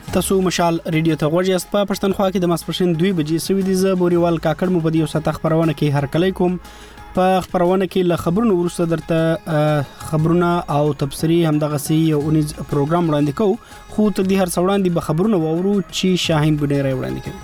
تاسو مشال ریډیو ته غوږ یاست. په پښتونخوا کې د ماسپښین 2 بجې سوي دي. زه بوريوال کاکړ مو په دې وسه خبرونه کې هر کله کوم. په خبرونه کې له خبرونو ورسته درته خبرونه او تبصری همدغه سي یو اونیز پروګرام وړاندې کوو. خو تر دې هر څو وړاندې به خبرونه وورو چې شاهین بډېره وړاندې کوي.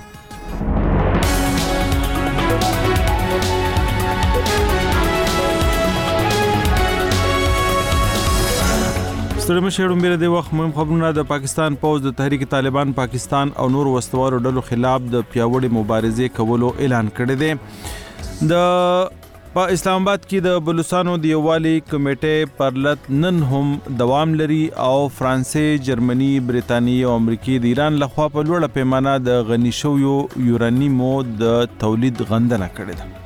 ستړي مشهورم بیره د وخت مهم خبرونه. د پاکستان پوز د تحریک طالبان پاکستان او نور وسوارو ډلو خلاف د پیاوړي مبارزې کولو اعلان کړی دی. په اسلام آباد کې د بلوچستانو د یووالي کمیټې پرلط نن هم دوام لري او فرانسې، جرمني، برېټانیا او امریکا د ایران لخوا په لوړه پیمانه د غني شویو یورانیمو د تولید غندنه کړې ده.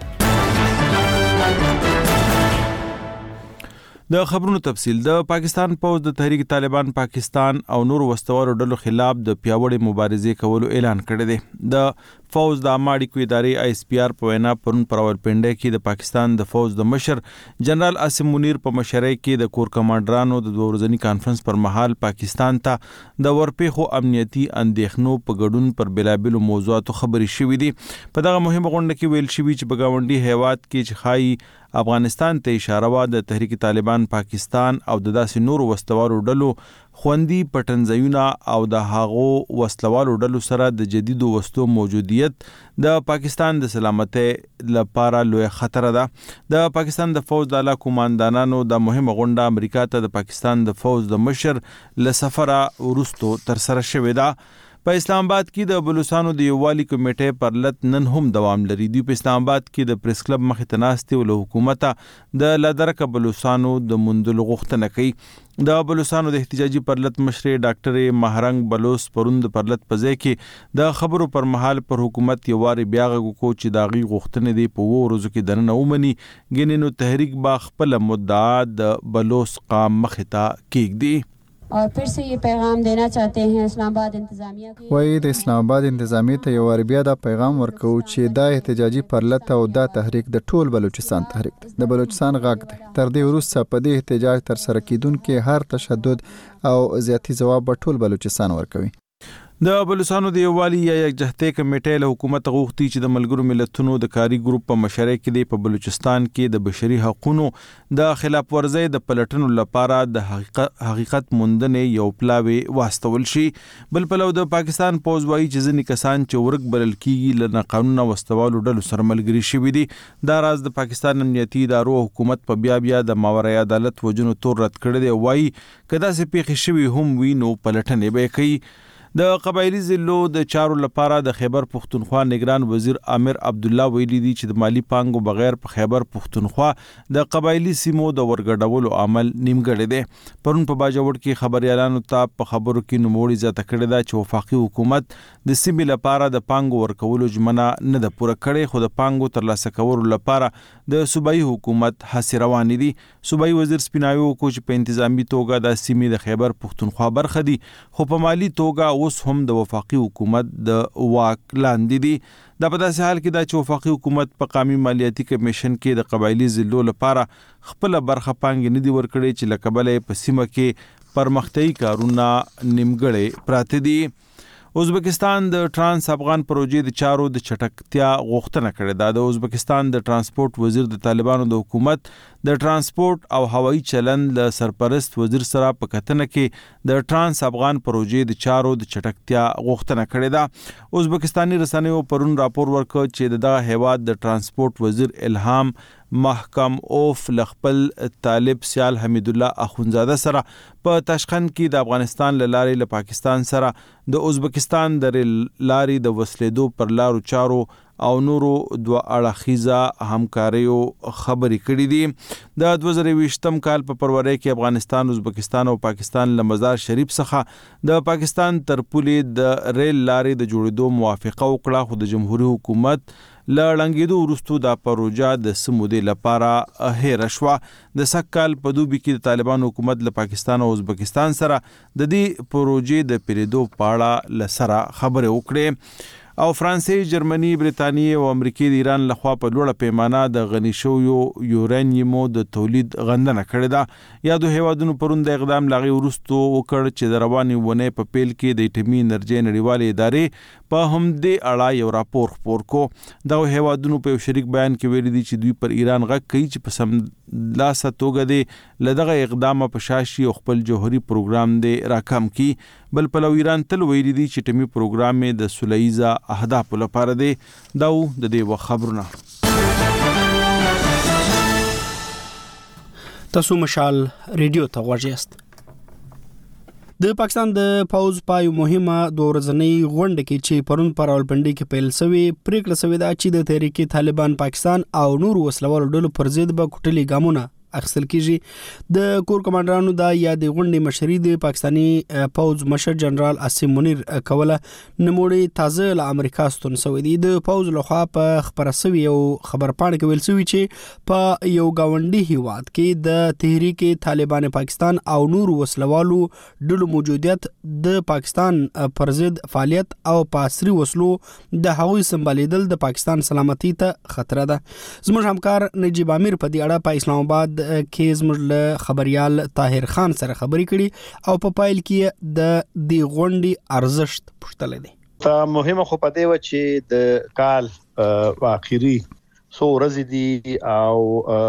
د خبرونو تفصیل. د پاکستان پوز د تحریک طالبان پاکستان او نور وسوارو ډلو خلاف د پیاوړي مبارزې کولو اعلان کړی دی. د فوز د عامه اړیکو ادارې ISPR په وینا پرون پر راولپنډي کې د پاکستان د فوز د مشر جنرال عاصم منیر په مشرۍ کې د کور کمانډرانو د دوه ورځني کانفرنس پر مهال پاکستان ته د ورپېښو امنیتي اندېښنو په ګډون پر بلابلو موضوعاتو خبرې شوې دي. په دغه مهمه غونډه کې ویل شوی چې په گاونډي هیواد کې چې خای افغانستان ته اشاره وا د تحریک طالبان پاکستان او د داسې نورو وسلوالو ډلو خوندي پټنځایونه او د هاغو وسلوالو ډلو سره د جديدو وسلو موجودیت د پاکستان د سلامتۍ لپاره لوی خطر ده. د پاکستان د فوج د اعلی قوماندانانو د مهمه غونډه امریکا ته د پاکستان د فوج د مشر له سفره ورستو تر سره شوې ده. په اسلام آباد کې د بلوچستانو د یووالي کمیټې پرلط نن هم دوام لري. دوی په اسلام آباد کې د پریس کلب مخې ته ناستې او له حکومت د لادرکه بلوچستانو د مندلو غوښتنه کوي. د بلوچستانو د احتجاجي پرلط مشر ډاکټر مهرنګ بلوچ پرون د پرلط په ځای کې د خبرو پر مهال پر حکومت یو واری بیا غو کو چې داغي غوښتنې دی په ورځو کې دنه ومني. ګینې نو تحریک با خپل مدعا د بلوچ قام مخې ته کېږدي. और फिर से ये पैगाम देना चाहते हैं اسلام آباد انتظامیه کې وایي د اسلام آباد انتظامیه ته یو ور بیا دا پیغام ورکو چې دا احتجاجي پرلط او دا تحریک د ټول بلوچستان تحریک دی. د بلوچستان غږ دی. تر دې وروسته په دې احتجاج تر سره کیدونکو هر تشدد او زیاتی جواب ټول بلوچستان ورکوي. د بلوچستانو د یووالي یا یکجهتۍ کمیټې له حکومت غوښتي چې د ملګرو ملتونو د کاری ګروپ په مشرۍ کې په بلوچستان کې د بشري حقوقو د خلاف ورزۍ د پلټنو لپاره د حقیقت موندنې یو پلاوی واستول شي. بل پلو د پاکستان پوز وایي چې ځینې کسان چې ورک بلل کیږي له قانون واستوالو ډلو سره ملګري شوي دي. دا راز د پاکستان امنیتي ادارو حکومت په بیا د ماورای عدالت وجنو تور رد کړی دی. وایي کدا سه پیښې شوي هم وي نو پلټنې به کوي. د قبایلی ضلعو د چارو لپاره د خیبر پښتونخوا نگران وزیر عامر عبد الله ویلي دي چې د مالی پانګو بغیر په خیبر پښتونخوا د قبایلی سیمو د ورګډولو عمل نیمګړی دی. پرون په باجوړ کې خبريالانو ته په خبرو کې نوموړي زیاته کړې ده چې وفاقي حکومت د سیمې لپاره د پانګو ورکولو ژمنه نه ده پوره کړې، خو د پانګو ترلاسه کولو لپاره د صوبایي حکومت هڅې روانې دي. صوبایي وزیر سپیناوي کو چې په انتظامی توګه د سیمې د خیبر پښتونخوا برخه دي، خو په مالی توګه اوس هم د وفاقي حکومت د واک لاندې دي. دا په داسې حال کې دا چې وفاقي حکومت په قومي مالیاتي کمیشن کې د قبایلی ضلعو لپاره خپل برخه پانګې نه دي ورکړي چې له کبله په سیمه کې پرمختیايي کارونه نیمګړي پراته دي. ازبکستان د ترانس افغان پروژې د چارو د چټکتیا غوښتنه کړې ده. د ازبکستان د ترانسپورت وزیر د طالبانو د حکومت د ترانسپورت او هوایي چلند له سرپرست وزیر سره په کتنه کې د ترانس افغان پروژې د چارو د چټکتیا غوښتنه کړې ده. ازبکستاني رسنیو پرون راپور ورکړ چې دغه هیواد د ترانسپورت وزیر الهام محکم اوف لخپل طالب سیال حمید الله اخونزاده سره په تاشقند کې د افغانستان لارې له پاکستان سره د ازبکستان د لارې د وسلیدو پر لارو چارو او نورو دوه اړخیزه همکاریو خبرې کړې دي. د 2020 کال په فروری کې افغانستان، ازبکستان او پاکستان له مزار شریف څخه د پاکستان تر پولې د ریل لارې د جوړېدو موافقه وکړه، خو د جمهوریت حکومت لړنګېدو وروسته دا پروژه د سمودې لپاره هیر شوه. د سکهال په دوبي کې د طالبان حکومت له پاکستان او ازبکستان سره د دې پروژې د پیریدو په اړه لسره خبرې وکړې. او فرانسې، جرمني، برتانیې او امریکای د ایران لخوا په لوړه پیمانه د غني شویو یورانیمو د تولید غندنه کړې ده. یادو هیوادونو پرون د اقدام لاغي ورستو وکړ چې د رواني ونې په پیل کې د اټومي انرژي نړیوالې ادارې په همدې اړه یو راپور خپور کو. دا هیوادونو په یو شریک بیان کې ویلي دي چې دوی پر ایران غږ کوي چې په سملاسه توګه د لدغه اقدام په شاشي او خپل جوهري پروګرام دی راکم کی. بل په لو ایران تل ویلي دي چې ټیمي پروګرام د سولهیزه اهداف لپاره دی. دا د دې خبرونه. تاسو مشال ریډیو ته غوږیاست. د پاکستان د پوز پای مهمه د ورځنۍ غونډه کې چې پرون پر راولپنډي کې پیل شوی پریکړه شوې ده چې د تحریک طالبان پاکستان او نور وسلوالو ډلو پر ضد به کوټلي ګامونه اخیستل کیږي. د کور کمانډرانو د یادې غونډې مشري د پاکستاني پوز مشر جنرال عاصم منیر کوله. نموړي تازه له امریکا ستون شوی دی. د پوز لخوا په خبره شوی یو خبرپاڼه کې ویل شوی چې په یو گاونډي هیواد کې د تحریک طالبان پاکستان او نور وسلوالو ډلو موجودیت د پاکستان پر ضد فعالیت او په عصري وسلو د هغوی سمبالیدل د پاکستان سلامتی ته خطر ده. زموږ همکار نجیب امیر په دې اړه په اسلام آباد کې زموږ له خبريال طاهر خان سره خبرې کړي او په پایل کې د دې غونډې ارزښت پوښتل دي. ته مهمه خو پدې و چې د کال اخیری سو ورځې دي او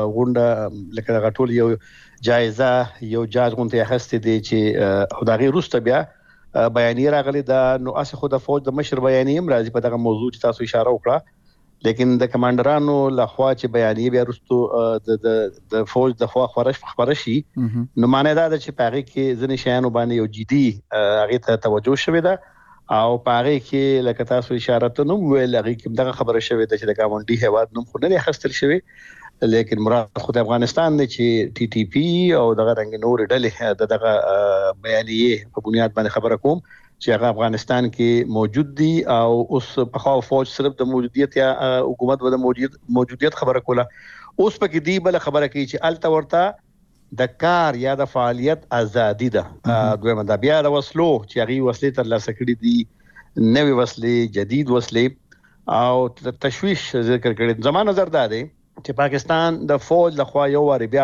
غونډه لکه غټول یو جایزه یو جاج غونډه اخستې دي چې او دغه روسته بیا بیانیه راغلي دا نو اسه خو د فوج د مشر بیانیه مرضی په دغه موضوع چې تاسو اشاره وکړه. لیکن د کمانډرانو لخوا چې بیانیه بیا رستو د فوج د خوا خبرشي نو معنی دا چې پاره کې ځنې شیانو باندې یو جدي هغه ته توجه شوه ده او پاره کې لکه تاسو اشاره ته نو ویل هغه کې دغه خبره شوه ده چې د ګاونډي هیواد نوم خو نه خستل شوی لیکن مراد خو د افغانستان نه چې ټي ټي پی او دغه رنګ نور ډلې دغه بیانیه په بنیاد باندې خبره کوم چې هغه افغانستان کې موجود دي او اوس په خوا فوج صرف د موجودیت یا حکومت و د موجودیت خبره کوله. اوس پکې دی بل خبره کوي چې الته ورته د کار یا د فعالیت ازادي ده. دویمه د بیا د وسلو چې هغه وسلې تر لاسه کړې دي نوې وسلې جدید وسلې او تشویش ذکر کړي. زموږ نظر دا دی چې پاکستان د فوج لخوا یو واری بیا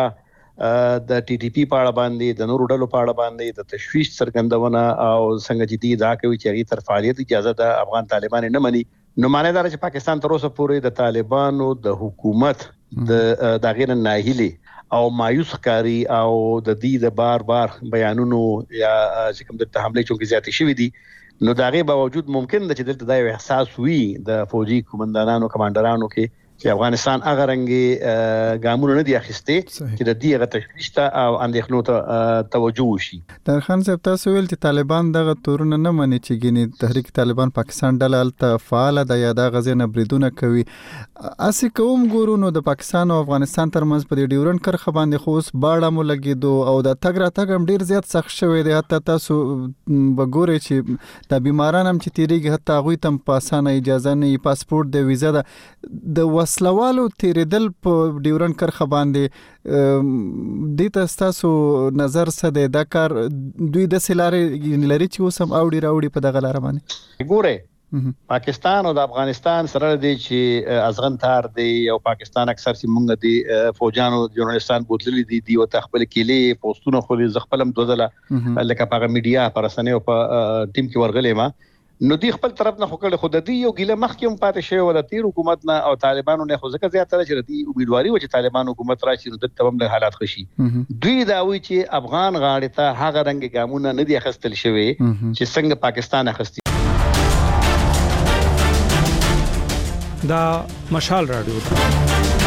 د ټي ټي پی په اړه باندې د نورو ډلو په اړه باندې د تشویش څرګندونه او څنګه جدي دا کوي چې هغه تر فعالیت اجازه د افغان طالبان نه مني. نو معنی دا چې پاکستان تر اوسه پورې د طالبانو د حکومت د دغه ناهیلي او مایوس کاری او د دې د بار بیانونو یا چې کوم د حمله چونکې زیاتې شوې دي نو دغه باوجود ممکن ده چې دلته دا احساس وي د فوجي کمانډرانو کې چې افغانستان هغه رنګي ګامونه نه دي اخیستي چې د دې غته تشویش ته او اندېښنو ته توجه وشي. در خان صاحب تاسو ویل چې طالبان دغه تورونه نه مني چې ګینه تحریک طالبان پاکستان ډله ته فعال ده یا د غزې نه بریدونه کوي. اسی کوم ګورو نو د پاکستان او افغانستان ترمنځ په ډیورن کرخه باندې خو اوس باړه مو لګیدو او د تګ را تګ هم ډیر زیات سخت شوی دی. حتی تاسو وګورئ چې د بیماران هم چې تیریږي حتی هغوی ته په اسانه اجازه نه پاسپورت د ویزا د وسلوالو تیریدل په ډیورن کرخه باندې د تاسو نظر څه دی؟ دا کار دوی د سلارې لري چې اوس هم راوړي په دغه لار باندې ګوره پاکستان او د افغانستان سره دی چې ازغن تار دی او پاکستان اکثر چې مونږ دی فوجانو جورنالستان بوتللی دي او تخپل کېلې پوسټونه خو ځخپلم دوزله لکه په میډیا پر رسنیو په ټیم کې ورغلې ما نو دی خپل طرف نه خو د دې یو ګیله مخکې هم پاتې شوی و د تیر حکومت نه او طالبانو نه خو ځکه زیاته چې د امیدواري و چې طالبان حکومت راشي نو د تمام حالات خشي. دوی دا وی چې افغان غاړې ته هغه رنګ ګامونه نه دي اخستل شوی چې څنګه پاکستان اخستي. دا مشال رادیو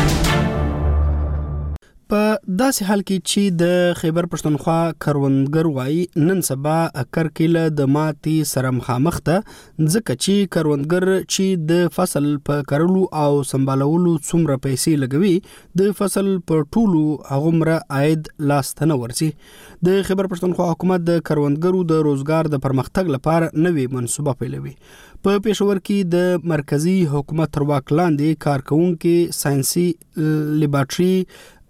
په داسې حال کې چې د خیبر پښتونخوا کروندګر وایي نن سبا کرکیله د ماتي سره مخامخ ده ځکه چې کروندګر چې د فصل په کرلو او سمبالولو څومره پیسې لګوي د فصل په ټولو هغومره عاید لاس ته نه ورځي. د خیبر پښتونخوا حکومت د کروندګرو د روزګار د پرمختګ لپاره نوې منصوبه پیلوي. په پېښور کې د مرکزی حکومت تر واک لاندې کارکونکو ساينسي لیبارټري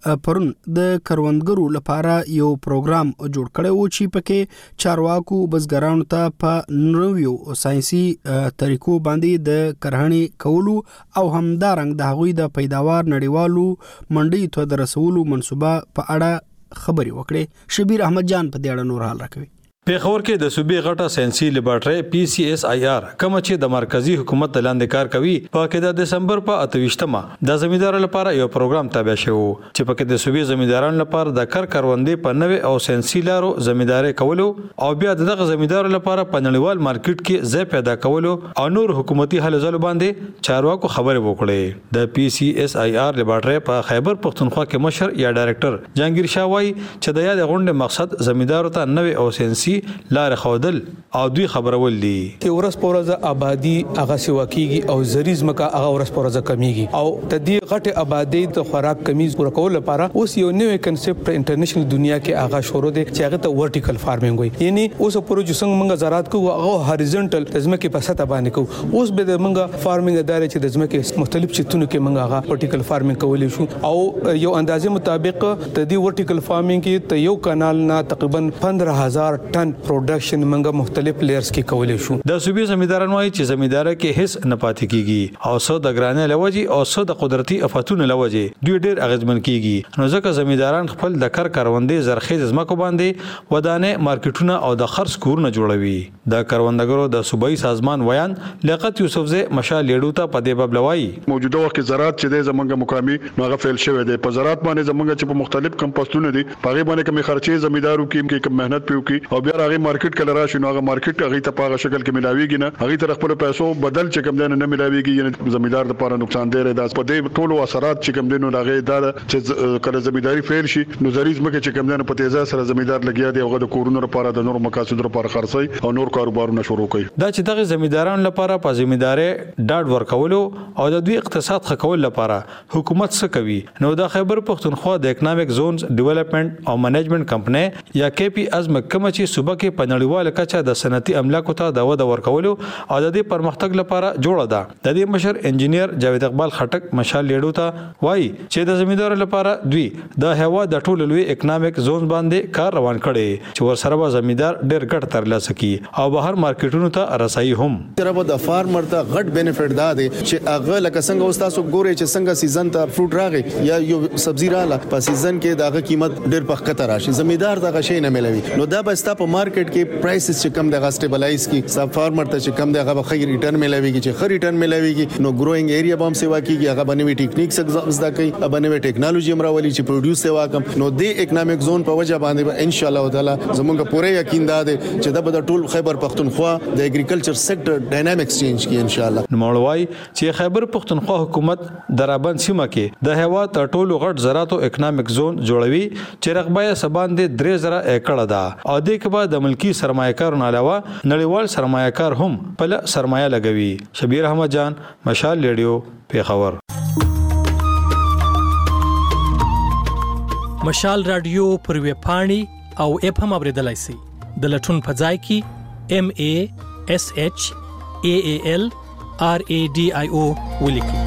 پرون د کروندګرو لپاره یو پروګرام جوړ کړی و چې پکې چارواکو بزګرانو ته په نویو ساينسي طریقو باندې د کرهڼې کولو او همدارنګ د هغوی د پیداوار نړیوالو منډي ته د رسولو منصوبه په اړه خبري وکړي. شبیر احمد جان په دې اړه نور حال راکوي. پیښور کې د صوبې غټه ساينسي لیبارټري PCSIR کوم چې د مرکزی حکومت لاندې کار کوي په کې د دسمبر په 28مه د زمیندارانو لپاره یو پروګرام تابع شو چې په کې د صوبې زمیندارانو لپاره د کروندې په نوې او ساينسي لارو زمینداري کولو او بیا دغه زمیندارانو لپاره په نړیوال مارکیټ کې ځای پیدا کولو او نور حکومتي هلو ځلو باندې چارواکو خبرې وکړې. د PCSIR لیبارټري په خیبر پختونخوا کې مشر یا ډایرکټر جهانگیر شاه وایي چې د یاد غونډې مقصد زمیندارو ته نوې او ساينسي لار خودل او دوی خبرول دي. ورځ په ورځ آبادی هغه سیوا کیږي او زریز مکه هغه ورځ په ورځ کمیږي او د دې غټه آبادی د خوراک کمی پوره کول لپاره اوس یو نوې کنسپټ په انټرنیشنل دنیا کې هغه شروع دي چې هغه ته ورټیکل فارمینګ وایي. یعنی اوس پروژه څنګه موږ زراعت کوو هغه هاریزونټل د ځمکې په سطح باندې کوو. اوس به د موږ فارمینګ ادارې چې د ځمکې مختلف چتونو کې موږ هغه ورټیکل فارمینګ کولای شو او یو اندازې مطابق د دې ورټیکل فارمینګ کې ته یو کانال نه تقریبا 15000 ټن پروډکشن موږ مختلف لیئرز کې کولای شو. د صوبې زمیندارانو وايي چې زمیندار کې هیڅ نه پاتې کیږي او څو د ګرانه لوجي او څو د قدرتي آفاتونو لوجي دوی ډېر اغیزمن کیږي. نو ځکه زمینداران خپل د کروندې زرخیز ځمکو باندې ودانه مارکیټونه او د خرڅ کورونه جوړوي. د کروندګرو د صوبایي سازمان ویان لیاقت یوسفزی مشال لیډو ته په دې باب لوي. موجوده وخت زراعت چې د زمونږ مقامي نوغه فعال شوی دی. په زراعت باندې زمونږ چې په مختلف کمپوسټونه دي پاره باندې کوم خرچې زمیندارو کې کوم مهنت پیو کی او بیا هغه مارکیټ کله راشي نو هغه مارکیټ هغه ته په شکل کې ملاويږي نه هغه تر خپل پیسو بدل چې کوم دنه نه ملاويږي یعنی زمیندار لپاره نقصان دی. دا په دې ټولو اثرات چې کوم دنه هغه دا چې کله زمینداری فعال شي نو زریز مکه چې کوم دنه په تیزه سره زمیندار لګیا دی هغه د کورونو لپاره د نور مقاصد لپاره خرڅي او نور کاروبارونه شروع کوي. دا چې دغه زمیندارانو لپاره په زمینداري ډاډ ورکولو او د دوی اقتصاد خکول لپاره حکومت څه کوي نو د خیبر پختونخوا د اکونومیک زونز ډیولپمنٹ او منیجمنت کمپنی یا KP ازم کوم چې صوبه کې په نړیواله کچه د صنعتي املاکو ته د وده ورکولو او د دې پرمختګ لپاره جوړه ده. د دې مشر انجینیر جاوید اقبال خټک مشال لیډو ته وایي چې د زمیندارو لپاره دوی د هوا د ټولو لوی اکونومیک زون باندې کار روان کړي چې ورسره به زمیندار ډېر ګټ ترلاسه کړي او بهر مارکیټونو ته رسایي هم. تربه د فارمر ته غټ بینیفټ دا دی چې هغه لکه څنګه اوس تاسو ګورئ چې څنګه سیزن ته فروټ راغی یا یو سبزی رااله په سیزن کې دغه قیمت ډېر په خطر راشي زمیندار دغه شی نه ملوي نو دا به ستا په مارکیټ کې پرایسز چې کم دغه سټیبلایز کی سب فارمر ته چې کم دغه خیر ریټرن ملويږي چې خیر ریټرن ملويږي نو ګروینګ ایریا به هم سیوا کیږي هغه بنوي ټیکنیکس زده کوي بنوي ټیکنالوژي امراولي چې پروډوس سیوا کم نو د اکونومیک زون په وجه باندې ان شاء الله تعالی زموږ پوره یقین ده چې دا به ټول خیبر پختونخوا د اګریکلچر سېکټر ډاینامیکس چینج کی ان شاء الله. نوموړی چې خیبر پختونخوا حکومت درابند سیمه کې د هوا تر ټولو غټ زراعت او اکونومیک زون جوړوي چې رقبه سبان د 3000 ایکړه ده او د کې بعد د ملکی سرمایه‌کارونو علاوه نړیوال سرمایه‌کار هم په سرمایه لګوي. شبیر احمد جان مشال لیډیو پیښور. مشال رادیو پر وی پاڼي او اپ هم اوریدلای شئ د لټون په ځای کې MASHAALRADIO ولیکئ.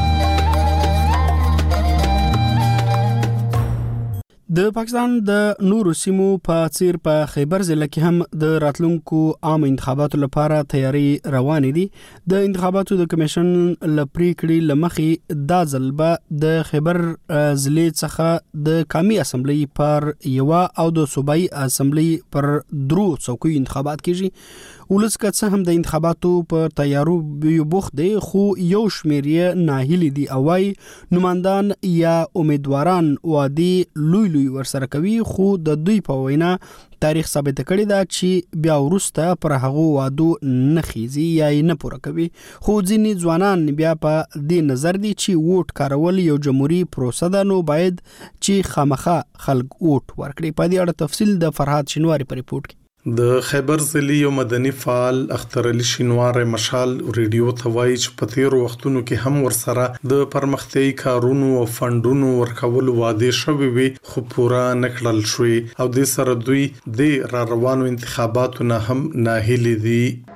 د پاکستان د نورو سیمو په څیر په خیبر ضلع کې هم د راتلونکو عام انتخاباتو لپاره تیاری روان دي. د انتخاباتو د کمیشن لپریکړي لمخې دا ځل به د خیبر ضلع څخه د قومي اسمبلی پر یو او د صوبایي اسمبلی پر درو څوکۍ انتخابات کیږي. ولس که څه هم د انتخاباتو په تیارو بوخت دی خو یو شمیر یې ناهیلي دي او وايي نمائندان یا امیدواران وادي لوی ورسره کوي خو د دوی په وینا تاریخ ثابت کړی دا چې بیا ورسته پر هغه وادو نه خيزي یا نه پوره کوي. خو ځینې ځوانان بیا په دې نظر دي چې ووټ کارول یو جمهوریت پروسه ده نو باید چې خامخا خلک ووټ ورکړي. په دې اړه تفصیل د فرهاد شینواری په ریپورت کې. د خیبر ضلع یو مدني فعال اختر علي شینواری مشال ریډیو ته وایي چې په تیر وختونو کې هم ورسره د پرمختیايي کارونو او فندونو ورکول وعده شوی وي خو پوره نکړل شوی او د سره دوی د روانو انتخاباتو نه هم ناهیلي دي.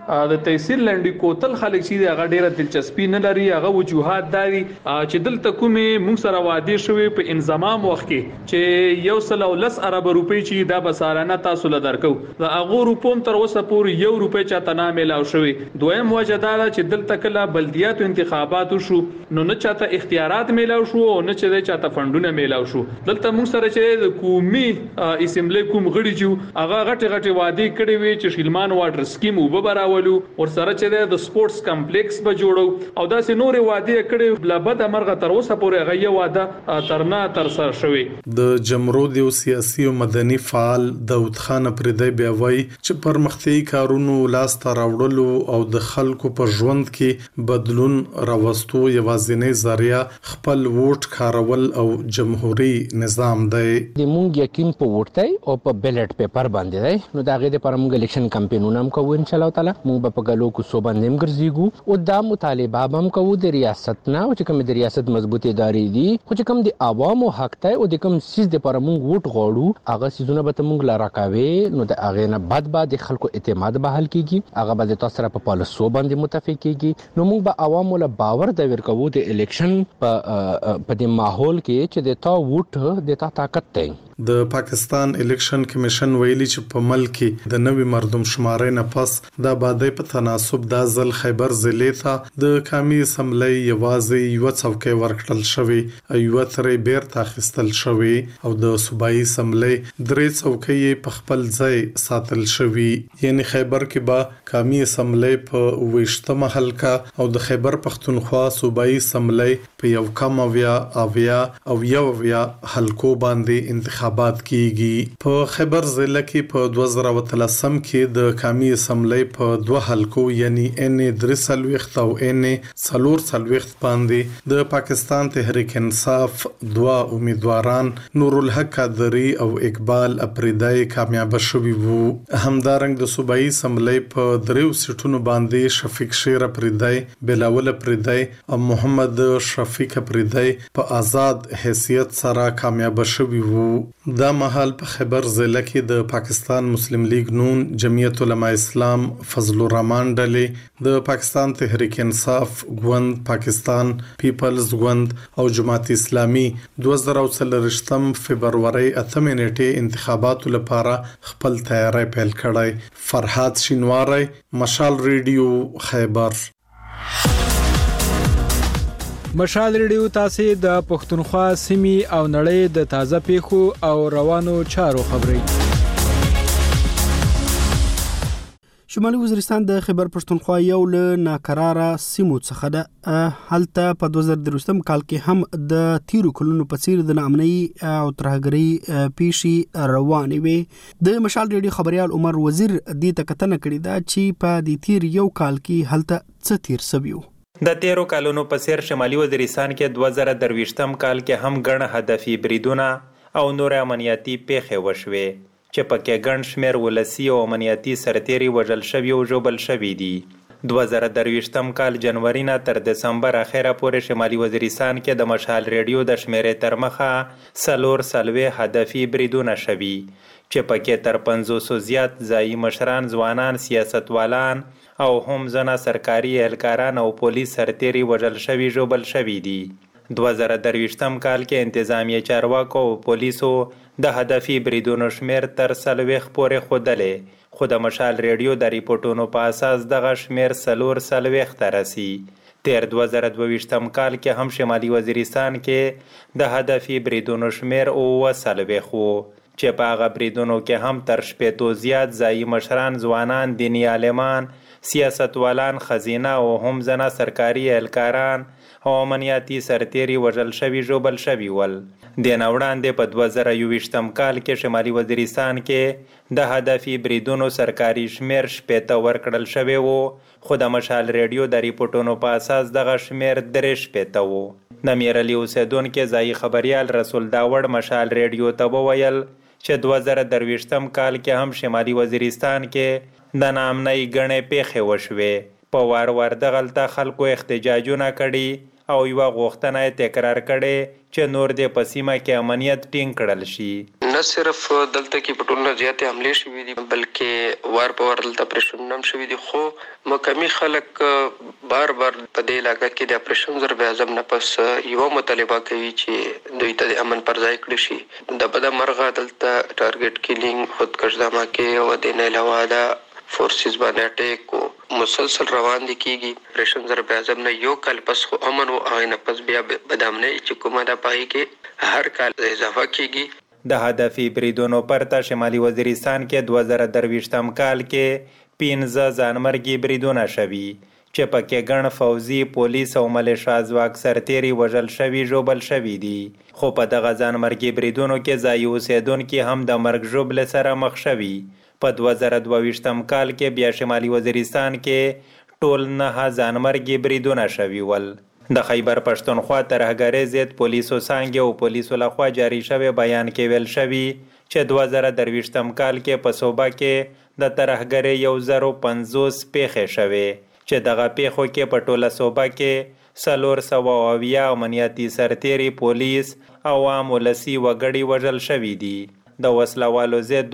د تحصیل لنډي کوتل خلک چې هغه ډیره دلچسپي نه لري. هغه وجوهات داري چې دلته کومه مونږ سره وعده شوی په انضمام وخت کې چې 110 ارب روپۍ چې دا بسارانه تاسو له درکو د هغه روپوم تر اوسه پورې 1 روپۍ چاته نه ملاو شوی. دویم وجه دا چې دلته کله بلدیاتو انتخابات شو نو نه چاته اختیارات ملاو شو او نه چې چاته فندونه ملاو شو. دلته مونږ سره چې د قومي اسمبلی کوم غړي چې هغه غټي وعده کړې وي چې شیلمان واټر سکیم وبراولو ور سره چې د سپورتس کمپلیکس به جوړو او داسې نور وعده کړې بل بد امرغه تر اوسه پورې هغه وعده ترنا تر سره شوی. د جمهوریت او سیاسي او مدني فعال داود خان پردی بیا وایي چې پرمختیايي کارونو لاس ته راوړلو او د خلکو په ژوند کې بدلون راوستو یوازینی ذریعہ خپل ووټ کارول او جمهوریت نظام دی. د مونږ یقین په ووټ او په بیلټ پیپر باندې دی. نو دا غي د پرمږ الیکشن کمپاینونه هم کوو ان شاء الله تعالی. مونږ په ګلو کو صوبه نیم ګرځيګو او دا مطالبه هم کوو د ریاست نه او چې کوم د ریاست مضبوطی ادارې دي خو چې کوم د عوامو حق ته او د کوم سیس د پرمږ ووټ غوړو هغه سيزونه به مونږ لاره کوي. نو د اغه نه بعد د خلکو اعتماد بحال کیږي. هغه به تاسو سره په پالیسو باندې متفق کیږي. نو مونږ به عوامو له باور د ورکوو د الیکشن په د ماحول کې چې د تا ووټ د تا طاقت دی. د پاکستان الیکشن کمیشن ویلي چې په ملک کې د نوې مردم شمارې نه پس د آبادی په تناسب د ځل خیبر ضلع ته د قومي اسمبلی یوازې یو څوکۍ ورکړل شوې یو ترې بیرته اخیستل شوې او د صوبایي اسمبلی درې څوکۍ په خپل ځای ساتل شوې. یعنی خیبر کې به قومي اسمبلی په 28مه حلقه او د خیبر پختونخوا صوبایي اسمبلی په یو کم اویا او یو حلقو باندې انتخابات کیږي. په خیبر ضلع کې په 2013 کې د قومي اسمبلی په 2 حلقو یعنی ان 3 او ان 4 باندې د پاکستان تحریک انصاف 2 امیدواران نور الحق قادری او اقبال اپریدای کامیاب شوي وو. همدارنګ د صوبایي اسمبلی په 3 سیټونو باندې شفیق شیر اپریدای، بلاول اپریدای او محمد شفیق اپریدای په آزاد حیثیت سره کامیاب شوي وو. دا مهال په خیبر ضلع کې د پاکستان مسلم لیگ نون، جمعیت علماء اسلام، فضل الرحمن ډلې، د پاکستان تحریک انصاف ګوند، پاکستان پیپلز ګوند او جماعت اسلامي 2023 فبرवरी 8 نیټه انتخاباتو لپاره خپل تیاری پیل کړی. فرحات شینواری، مشال ریډیو، خیبر. مشال ریډیو تاسو د پښتونخوا سیمې او نړۍ د تازه پیښو او روانو چارو خبري. شمالي وزیرستان د خیبر پښتونخوا یو له ناکراره سیمو څخه ده. هلته په 2023 کال کې هم د تیرو کلونو په څیر د ناامنۍ او ترهګرۍ پیښې روانې وي. د مشال ریډیو خبريال عمر وزیر دې تکتنه کړې ده چې په دې تیر یو کال کې هلته څه تیر سوي. د 13 کالونو په سیر شمالي وزیرستان کې 2023 کال کې هم ګڼ هدفي بریدونه او نور امنیتي پیښې وشوې چې پکې ګڼ شمېر ولسي او امنیتي سرتیري وژل شوي او ژوبل شوي دي. 2023 کال جنوري نه تر دسمبر اخره پورې شمالي وزیرستان کې د مشال ریډیو د شمیرې تر مخه 4 هدفي بریدونه شوي چې پکې تر 500 زیات ځایي مشران، ځوانان، سیاستوالان او هم ځنه سرکاري اهلکاران او پولیس سرتیري وژل شوي ژوبل شوي دي. 2023 کال کې انتظامیه چارواکو او پولیسو د هدفي بریدونو شمیر تر 40 پورې ښودلې، خو د مشال ریډیو د ریپورتونو په اساس دغه شمیر 40 ته رسي. تیر 2022 کال کې هم شمالي وزیرستان کې د هدفي بریدونو شمیر 40 وو چې په هغه بریدونو کې هم تر 60 زیات ځایي مشران، ځوانان، دیني عالمان، سیاستوالان، خزینه او هم ځنه سرکاري اهلکاران او امنیتي سرتیري وژل شوي ژوبل شوي ول. د نه وړاندې په 2021 کال کې شمالي وزیرستان کې د هدفي بریدونو سرکاري شمیر 60 ورکړل شوی وو، خو د مشال ریډیو د ریپورتونو په اساس دغه شمیر 63 وو. د میرعلي اوسیدونکو ځایي خبريال رسول داوړ مشال ریډیو ته وویل چې 2023 کال کې هم شمالي وزیرستان کې د ناامنۍ ګڼې پیښې وشوې. په وار دغلته خلکو احتجاجونه کړي او یوه غوښتنه تکرار کړي چې نور د په سیمه کې امنیت ټینګ کړل شي. نه صرف دلته کې په ټولنه زیاتې حملې شوي دي بلکې وار په وار دلته اپریشنونه هم شوي دي، خو مقامي خلک بار بار په دې علاقه کې د اپریشن ضرب اعظم نه پس یوه مطالبه کوي چې دوی ته د امن پر ځای کړي شي. د بده مرغه دلته ټارګټ کیلینګ، خودکش دھماکې او د نه علاوه د فورسز باندې اٹیک مسلسل روان دي کیږي. اپریشن ضرب اعظم نه یو کال پس خو امن او هغه نه پس بیا بدامنۍ چې کومه ده پای کې هر کال اضافه کیږي. د هدفي بریدونو پرته شمالي وزیرستان کې 2023م کال کې 15 ځانمرګي بریدونه شوي چې پکې ګڼ فوزي، پولیس او ملیشیا ځواک سرتیري وژل شوي ژوبل شوي دي. خو په دغه ځانمرګي بریدونو کې ځایي اوسیدونکي هم د مرګ ژوبلې سره مخ شوي. په 2022م کال کې بیا شمالي وزیرستان کې ټول 9 ځانمرګي بریدونه شوي ول. د خیبر پښتونخوا ترهګرۍ ضد پولیسو څانګې او پولیسو لخوا جاری شوی بیان کې ویل شوي چې 2023م کال کې په صوبه کې د ترهګرۍ 1050 پیښې شوې چې دغه پیښو کې په ټوله صوبه کې 470 امنیتي سرتیري، پولیس او عام ولسي وګړي وژل شوي دي. د وسلوالو ضد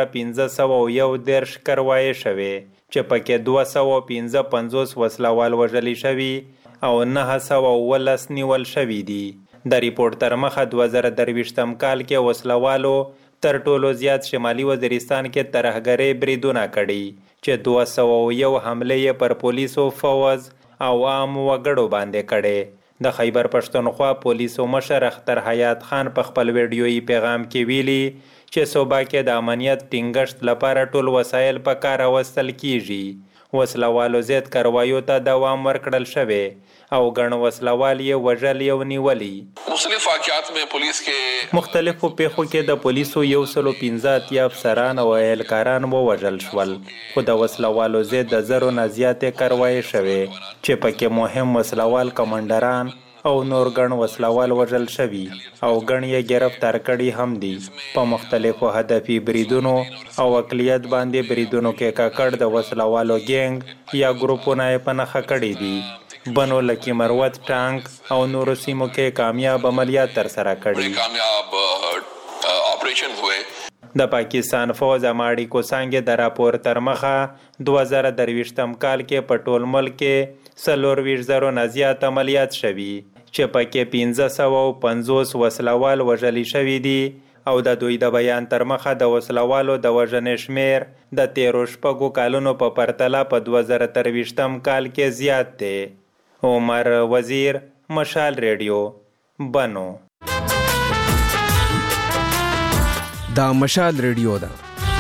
2511 کاروایي شوې چې پکې 255 وسلوال وژلي شوي او 919 نیول شوي دي. د ریپورت تر مخه 2023م کال کې وسلوالو تر ټولو زیات شمالي وزیرستان کې ترهګرۍ بریدونه کړي چې 201 حملې پر پولیسو، فوز او عام وګړو باندې کړي. د خیبر پښتونخوا پولیسو مشر اختر حیات خان په خپل ویډیويي پیغام کې ویلي چې صوبه کې د امنیت ټینګښت لپاره ټول وسایل په کار راوستل کیږي. وسلوالو ضد کاروایو ته دوام ورکړل شوی او ګڼ وسلوال یې وژلي او نیولي. مختلف واقعات میں پولیس کې مختلفو پیښو کې د پولیسو 115 افسران او اهلکاران ووژل شول، خو د وسلوالو ضد د زرو نه زیاتې کاروایي شوې چې پکې مهم وسلوال کمانډران او نور ګڼ وسلوال وژل شوي او ګڼ یې گرفتار کړي هم دي. په مختلفو هدفي بریدونو او اقلیت باندې بریدونو کې کاکړ د وسلوالو ګینګ یا ګروپونه یې په نښه کړي دي. بنو لکی مروت، ټانک او نورو سیمو کې کامیاب عملیات ترسره کړي. د پاکستان فوج اماړي کو څنګه د راپور تر مخه 2023م کال کې په ټول ملک کې 40,000 نه زیات عملیات شوي چې پکې 1550 وسلوال وژلي شوي دي او د دوی د بیان تر مخه د وسلوالو د وژنې شمیر د 13 کالونو په پرتله په 2023م کال کې زیات دی. عمر وزیر، مشال ریډیو، بنو. دا مشال ریډیو ده.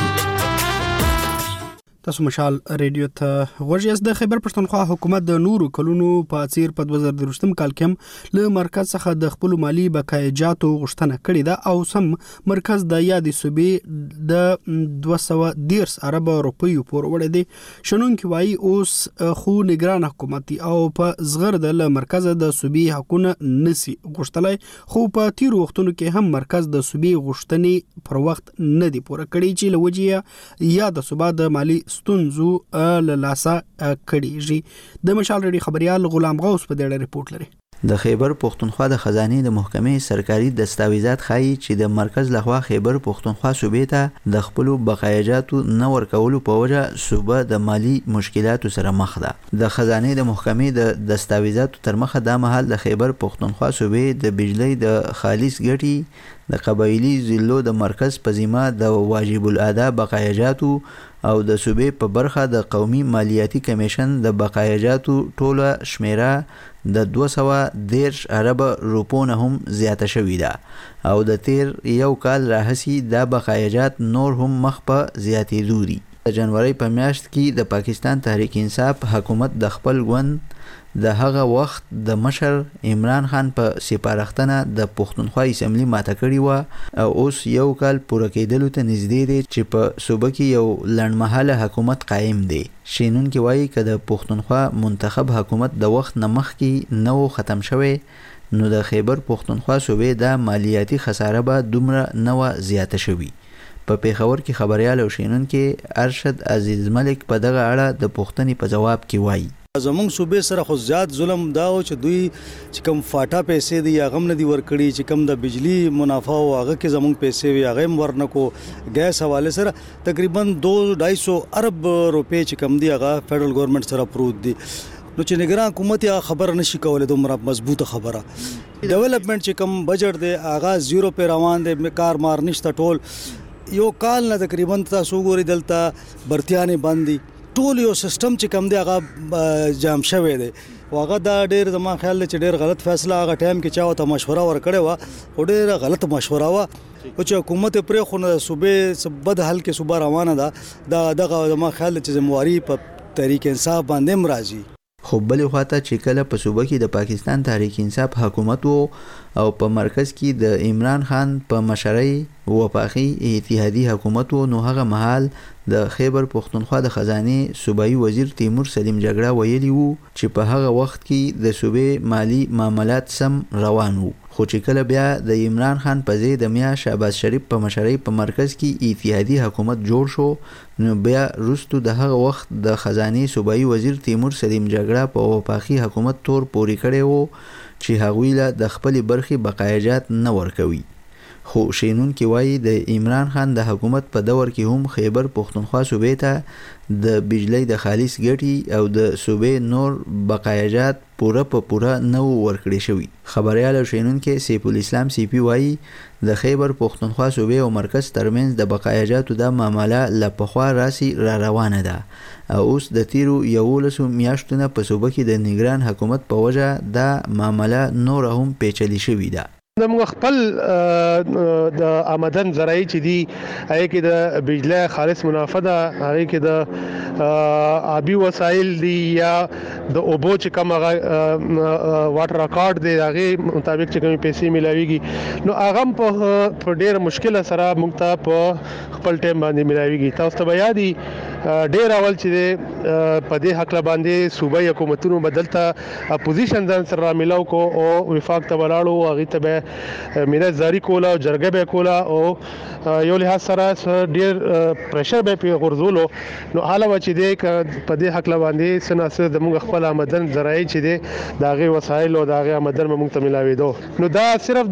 تاسو مشال ریډیو ته غوږ د خیبر پښتونخوا حکومت د نورو کلونو په څیر په 2023م کال کې له مرکز څخه د خپل مالی بقایجاتو غوښتنه کړې ده او سم مرکز د یادې صوبې د 210 ارب روپیو پورې وړي دي. شنونکي وایي اوس خو نگران حکومت او په زغر د مرکز د صوبې حقونه نسی غوښتلای، خو په تیر وختونو کې هم مرکز د صوبې غوښتنې پر وخت نه دی پوره کړی چې لوجه یا د صوبې د مالی ستونزو لاسه کړي. د مشال ریډیو خبريال غلام غوث په دې ریپورت لري. د خیبر پښتونخوا د خزانې د محکمې سرکاري دستاویزات ښایي چې د مرکز لخوا خیبر پښتونخوا صوبې ته د خپل بقایجاتو نه ورکولو په وجه صوبه د مالی مشکلاتو سره مخ ده. د خزانې د محکمې د دستاویزاتو تر مخه د مهال د خیبر پښتونخوا صوبې د بجلی د خالص ګټي د قبایلی ضلعو د مرکز په ذمه د واجب الادا بقایجاتو او د صوبې په برخه د قومي مالیاتي کمیشن د بقایجاتو ټوله شمیره د 210 ارب روپو نه هم زیاته شوې ده او د تیر یو کال راهسي د بقایجات نور هم مخ په زیاتېدو دي. د جنوري په میاشت کې د پاکستان تحریک انصاف حکومت د خپل ګوند د هغه وخت د مشر عمران خان په سپارښتنه د پښتونخوا اسمبلی ماته کړې و او اوس یو کال پوره کېدلو ته نږدې دی چې په صوبه کې یو لنډمهاله حکومت قایم دی. شینونکي وایي که د پښتونخوا منتخب حکومت د وخت نه مخکې نه و ختم شوی نو د خیبر پښتونخوا صوبې د مالیاتي خساره به دومره نه وه زیاته شوي. په پیښور کې خبريال او شینونکي ارشد عزیز ملک په دغه اړه د پوښتنې په جواب کې وایي زمونږ صوبې سره خو زیات ظلم دا او چې دوی چې کم فاټا پیسې دی هغه هم نه دی ورکړي چې کم د بجلی منافع او هغه کې زمونږ پیسې وي هغه هم ورنکو ګیس حواله سره تقریبا 2-250 ارب روپے چې کم دی هغه فدرل ګورنمنت سره پروت دی نو چې نگران حکومت یا خبر نشي کولای دومره مضبوطه خبره ډیولپمنٹ چې کم بجټ دی هغه زیرو په روان دی کار مار نشته ټول یو کال نه تقریبا تاسو ګوري دلته برتیانه باندې ټول یو سیستم چې کم دی هغه جام شوی دی واغه دا ډیر زما خیال چې ډیر غلط فیصله هغه ټایم کې چاو ته مشوره ورکړې و او ډیر غلط مشوره و او چې حکومت پرې خو نه صوبې بد حل کې صوبه روانه ده دغه زما خیال چې ذمہواری په تحریک انصاف باندې مرাজি خو بلې خواته چې کله په صوبه کې د پاکستان تحریک انصاف حکومت او په مرکز کې د عمران خان په مشرۍ وفاقي اتحادي حکومت نو هغه مهال د خیبر پختونخوا د خزانه صوبایي وزیر تیمور سلیم جګړه ویلی وو چې په هغه وخت کې د صوبې مالی معاملات سم روان وو خو چې کله بیا د عمران خان په ځای د میا شهباز شریف په مشرۍ په مرکز کې اتحادي حکومت جوړ شو نو بیا وروسته د هغه وخت د خزانه صوبایي وزیر تیمور سلیم جګړه په وفاقي حکومت تور پوري کړی وو چې هغوی له د خپل برخي بقایجات نه ورکوي خو شینون کې وایي د عمران خان د حکومت په دور کې هم خیبر پختونخوا صوبې ته د بجلی د خالص ګټي او د صوبې نور بقایجات پوره نه ورکړي شوی خبريال شینون کې سیف الاسلام سی پی وایي د خیبر پختونخوا صوبې او مرکز ترمنځ د بقایجاتو د معامله لپخوا راسي را روانه ده او اوس د تیرو 11 میاشتونو په صوبه کې د نگران حکومت په وجه د معامله نور هم پیچلي شوی ده زموږ خپل د آمدن ذرایع چې دي هغه کې د بجلی خالص منافع ده هغه کې د آبي وسایل دي یا د اوبو چې کوم واټر ریکارډ دی هغه مطابق چې کوم پیسې ملاويږي نو هغه په ډېر مشکل سره موږ ته په خپل ټیم باندې ملاويږي تاسو ته بیا دي ډېر اول چې په دې حق باندې صوبایي حکومتونو بدلته اپوزیشن ځان سره ملاو کو او وفاق ته ولاړو هغه ته میراث جاری کوله او جرګه به کوله او یو له سره ډیر پریشر به په غرزولو نو حالا و چې د په دې حق باندې سناسه د موږ خپل آمدن ذرایع چې د داغه وسایل او داغه آمدن موږ ته ملاوي دو نو دا صرف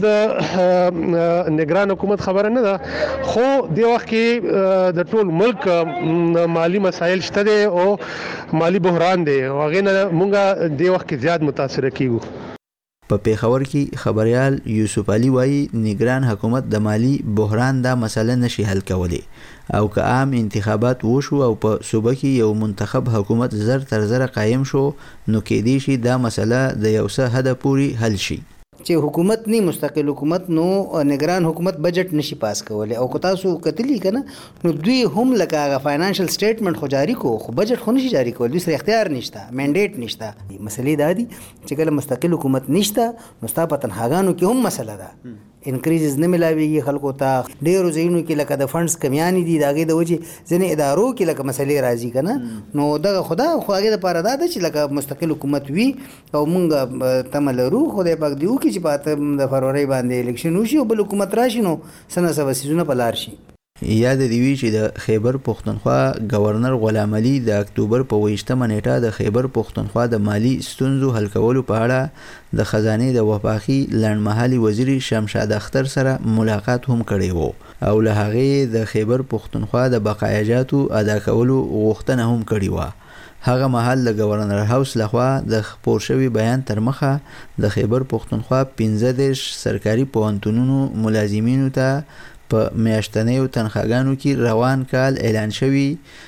د نگران حکومت خبره نه ده خو د وخت کې د ټول ملک مالی مسایل شته دي او مالی بحران دی هغه نه موږ د وخت کې زیات متاثر کیږو په پیښور کې خبريال یوسف علي وایي نگران حکومت د مالی بحران دا مسله نشي حل کولی او که عام انتخابات وشو او په صوبه کې یو منتخب حکومت زر تر زر قایم شو نو کې دی شي دا مسله د یو څه حد پوري حل شي چې حکومت نه مستقل حکومت نو نگران حکومت بجټ نشي پاس کولای او که تاسو کتلی کنه نو دوی هم لکه فاینانشل سټیټمنټ خو جاری کو خو بجټ خو نشي جاری کول دوی سره اختیار نشته منډیټ نشته مسلې دا دي چې کله مستقل حکومت نشته نو ستا په تنهاګانو کې هم مسله ده انکریزز نه ملاويږي خلکو ته ډېرو ځایونو کې لکه د فندز کمیانې دي داګه د وجه ځنې ادارو کې لکه مسلې راځي کنه نو دغه خدا خو هغه لپاره دا چې لکه مستقل حکومت وي او مونږ تملرو خدای پاک دیو کې چې په د فروری باندې الیکشن وشي او بل حکومت راشي نو سنه سبسیزونه بلار شي یاد دی وی چې د خیبر پختونخوا گورنر غلام علي د اکتوبر په 28مه نیټه د خیبر پختونخوا د مالی ستونزو حل کولو په اړه د خزانه د وفاقي لړمحلي وزیر شمشاد اختر سره ملاقات هم کړی وو او له هغه د خیبر پختونخوا د بقایجاتو ادا کولو غوښتنه هم کړې و هغه محل د گورنر هاوس لخوا د خپور شوی بیان تر مخه د خیبر پختونخوا 15 سرکاري پوهنتونونو ملازمینو ته په میاشتنیو تنخواګانو کې روان کال اعلان شوی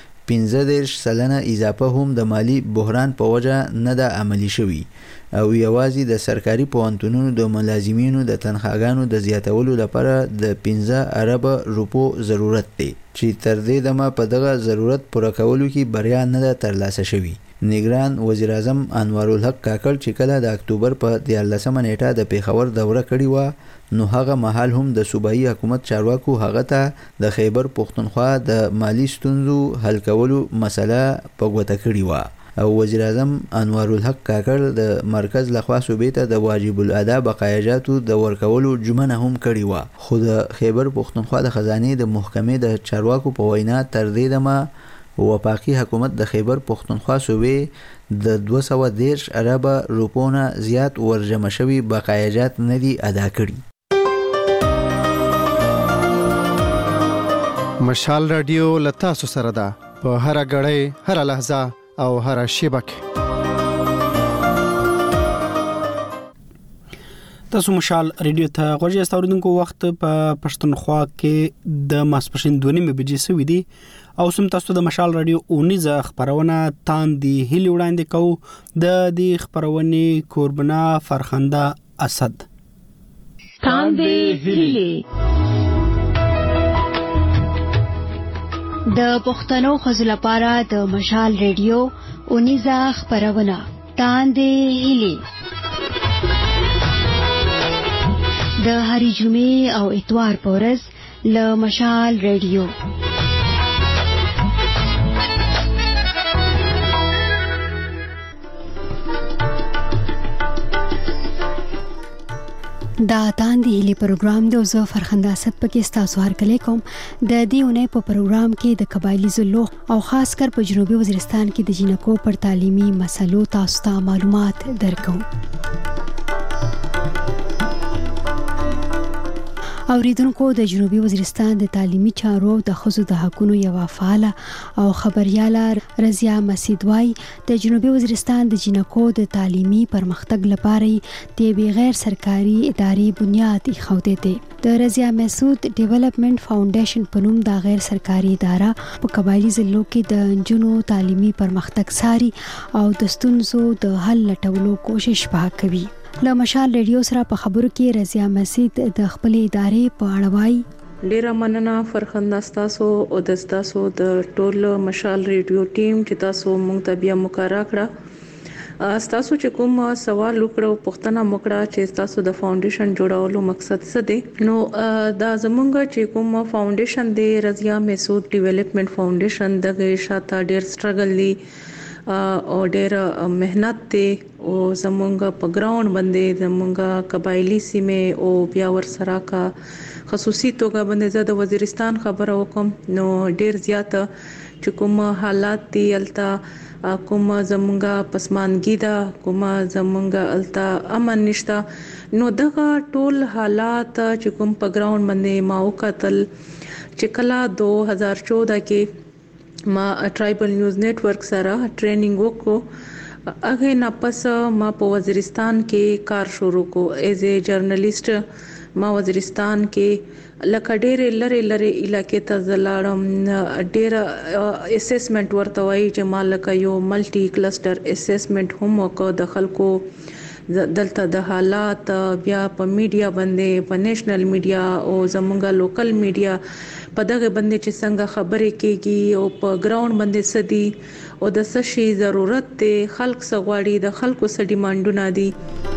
15% اضافه هم د مالی بحران په وجه نه د عملی شوی او یوازې د سرکاري پوهنتونونو د ملازمینو د تنخواګانو د زیاتولو لپاره د 15 ارب روپو ضرورت دی چې تر دې دمه په دغه ضرورت پوره کولو کې بریا نه ده ترلاسه شوی نگران وزیر اعظم انوار الحق کاکړ چې کله د اکتوبر په 13مه نیټه د پیښور دوره کړې و نو هغه محل هم د صوبایي حکومت چارواکو هغه ته د خیبر پختونخوا د مالی ستونزو حل کولو مسله په ګوته کړې و او وزیر اعظم انوار الحق کاکړ د مرکز لخوا صوبې ته د واجب الادا بقایجاتو د ورکولو جمنه هم کړې و خو د خیبر پختونخوا د خزانه د محکمې د چارواکو په وینا تر دې دمه وفاقي حکومت د خیبر پختونخوا صوبې د 210 ارب روپو نه زیات ورجمع شوي بقایاجات نه دي ادا کړي. مشال رادیو لتا سو سره ده په هر غړې هر لحظه او هر شیبه کې. تاسو مشال رادیو ته غوږی استوریدونکو وخت په پښتونخوا کې د ماسپښین 2:30 بجې سوي دي او سم تاسو د مشال رادیو اونیزه خبرونه تاندي هلي وړاندې کوو د دې خبرونې کوربنا فرخنده اسد. تاندي هلي د پښتنو خزل لپاره د مشال رادیو اونیزه خبرونه تاندي هلي د هری جمعې او اتوار په ورځ له مشال رادیو. دا تاندي هلي پروګرام د زو فرخنده اسد پکې تاسو هر کله کوم د دې اونۍ په پروګرام کې د قبایلی ضلعو او خاص کر په جنوبي وزیرستان کې د جنکو پر تعلیمي مسلو تاسو ته معلومات درکوم. اوریدونکو د جنوبي وزیرستان د تعلیمي چارو د ښځو د حقوقو یو فعاله او خبرياله رضیا مسعود وايي د جنوبي وزیرستان د جنکو د تعلیمي پرمختګ لپاره د غیر سرکاري ادارې بنیاد ایښودل دي. د رضیا مسعود ډیولپمنٹ فاونډیشن په نوم د غیر سرکاري اداره په قبایلی ضلعو کې د جنونو تعلیمي پرمختګ ساري او د ستونزو د حل لټولو کوشش وکوي. له مشال رادیو سره په خبرو کې رضیا مسعود د خپل ادارې په اړه وایي. ډیره مننه فرخنده تاسو او د تاسو د ټول مشال رادیو ټیم چې تاسو مونږ ته بیا مقرره کړه. تاسو چې کوم سوال وکړو پوښتنه وکړه چې تاسو د فاونډیشن جوړولو مقصد څه دی. نو دا زمونږ چې کوم فاونډیشن دی رضیا مسعود ډیولپمنٹ فاونډیشن دغه شاته ډیر سټرګل دی او ډېر مهنت دی او زمونږ په ګراوند باندې زمونږ قبایلی سیمه او بیا ور سره کا خصوصي توګه باندې زه د وزیرستان خبره وکم. نو ډېر زیات چې کوم حالات دی التا کوم زمونږ پسمانګي دا کوم زمونږ التا امن نشتا. نو دغه ټول حالات چې کوم په ګراوند باندې ما وکتل چې کله 2014 کې ما ټرایبل نیوز نیټورک سره ټریننګ وکړو. هغه نه پس ما په وزیرستان کې کار شروع کو ایز ا جرنالیست. ما وزیرستان کې لکه ډېر لری علاقې ته زلاړم. ډېر اسسمنت ورته وایي چې ما لکه یو ملټي کلسټر اسسمنت هم وکړ د خلکو دلته د حالات بیا په میډیا باندې په نېشنل میډیا او زمونږه لوکل میډیا په دغه باندې چې څنګه خبرې کیږي او په ګراوند باندې سدي او د څه شي ضرورت دی خلک سغواړي د خلکو څه ډیمانډونه دي.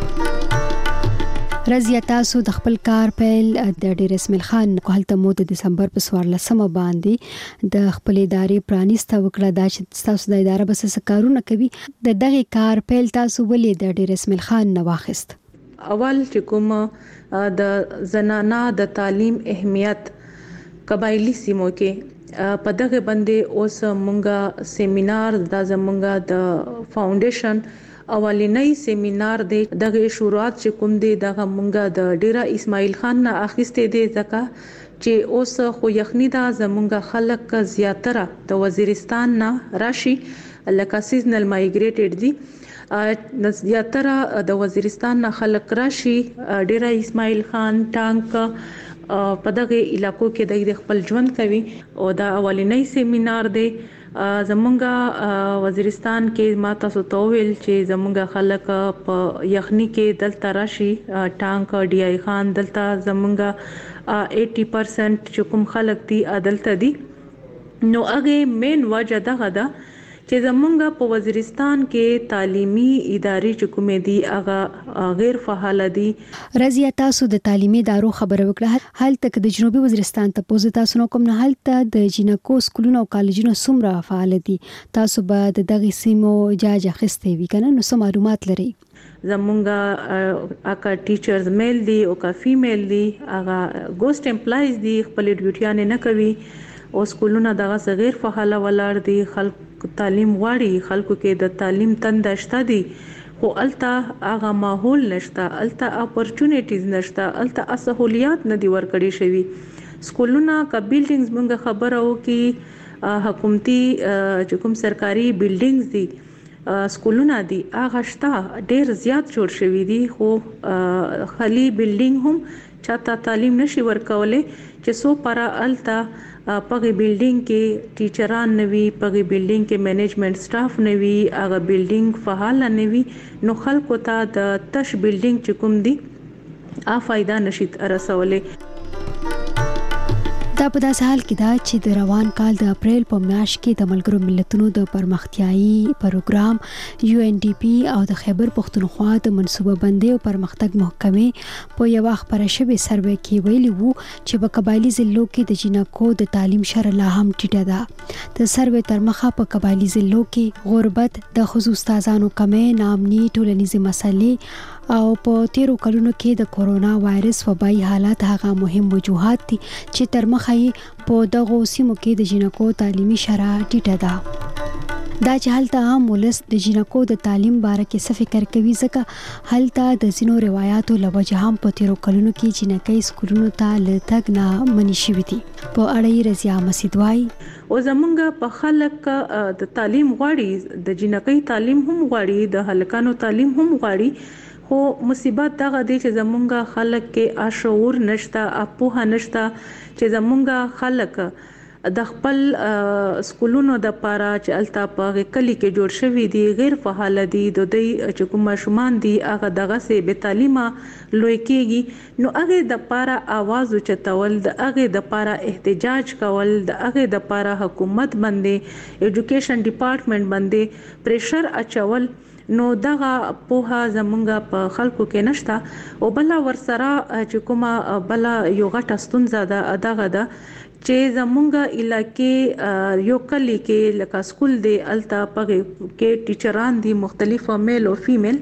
رضیا تاسو د خپل کار پیل د ډیر اسماعیل خان کوهلته مو د دسمبر په 14 باندې د خپل ادارې پرانیسته وکړه. دا چې تاسو د اداره بس کارونه کوي د دغه کار پیل تاسو ولې د ډیر اسماعیل خان نه واخیست؟ اول چې کوم د زنانه د تعلیم اهمیت قبایلی سیمو کې په دغه باندې اوس مونږه سیمینار د زمونږه د فاونډیشن اولینی سیمینار دی. دغه شروعات چې کوم دی دغه مونږه د ډیرا اسماعیل خان نه اخیسته دی ځکه چې اوس خو یخنی دا زمونږه خلک زیاتره د وزیرستان نه راشي لکه سیزنل مایګریټډ دي. زیاتره د وزیرستان نه خلک راشي. ډیرا اسماعیل خان ټانک په دغه علاقو کې د خپل ژوند کوي او دا اولینی سیمینار دی. زمونږه وزیرستان کې ما تاسو ته ویل چې زمونږه خلک په یخنی کې دلته راشي. ټانک ډی آی خان دلته زمونږه 80% چې کوم خلک دي دلته دي. نو هغه مین وجه دغه ده چې زمونږ په وزیرستان کې تعلیمي ادارې چې کومې دي هغه غیر فعال دي. رضیا تاسو د تعلیمي ادارو خبره وکړه. هلته د جنوبي وزیرستان ته پوزې تاسو نو کوم نه هلته د جنکو سکولونو او کالجونو څومره فعال دي؟ تاسو به د دغه سیمو جاج اخیستې وي کنه؟ نو څه معلومات لري؟ زمونږه اکا ټیچرز میل دي او کا فیمیل دي هغه ګوست امپلایز دي خپل ډیوټیانه نه کوي او سکولونه دغه صغیر فعال ولر دي خلک تعلیم غواړي خلکو کې د تعلیم تند شته دي خو الته هغه ماحول نشته الته اپورچونټیز نشته الته سہولیات نه دي ورکړي شوی سکولونه کا بلډینګز موږ خبره وکي حکومتي چې کوم سرکاري بلډینګز دي سکولونه دي هغه شته ډیر زیات جوړ شوی دي خو خالي بلډینګ هم چاته تعلیم نشي ورکولای چې سو پر الته پغه بلډینګ کې ټیچران نوي پغه بلډینګ کې مینجمنت سټاف نوي هغه بلډینګ فعال نوي نو خلکو ته د تش بلډینګ چې کوم دي فائدہ نشي رسولې دا په داسې حال کې دا چې د روان کال د اپریل په میاشت کې د ملګرو ملتونو د پرمختیايي پروګرام UNDP او د خیبر پختونخوا د منصوبه بندي او پرمختګ محکمې په یو خبره شوی سروې کې ویلي وو چې په قبایلی ضلعو کې د جنکو د تعلیم شر لا هم ټیټه ده د سروې تر مخه په قبایلی ضلعو کې غربت د خصوص استادانو کمې نامني ټولنیزې مسلې او په تیرو کلونو کې د کورونا وایرس وبایي حالات هغه مهم وجوهات دي چې تر مخه په دغه سیمو کې د جنکو تعلیمي شرایط ټیټه ده دا چې هلته عام ولس د جنکو د تعلیم باره کې څه فکر کوي ځکه هلته د ځینو روایتو له وجې هم په تیرو کلونو کې جنکۍ سکولونو ته له تګ نه منې شوي دي په اړه یې رضیا مسید وایي او زمونږ په خلک د تعلیم غواړي د جنکۍ تعلیم هم غواړي د هلکانو تعلیم هم غواړي خو مصیبت دغه دی چې زمونږ خلک کې اشعور نشته اپوها نشته چې زمونږ خلک د خپل سکولونو د پاره چې الته په کلی کې جوړ شوی دي غیر فعال دي د دې چې کوم شومان دي هغه دغه سه به تعلیمه لوي کېږي نو هغه د پاره आवाज اوچتول د هغه د پاره احتجاج کول د هغه د پاره حکومت باندې ایجوکیشن ډپارټمنټ باندې پریشر اچول نو دغه په زمونږ په خلکو کې نشته او بل ورسره چې کومه بل یو غټه ستونزه ده دغه ده چې زمونږ علاقې یو کلی کې لکه سکول دی الته پغه کې ټیچران دي مختلف میل او فیمیل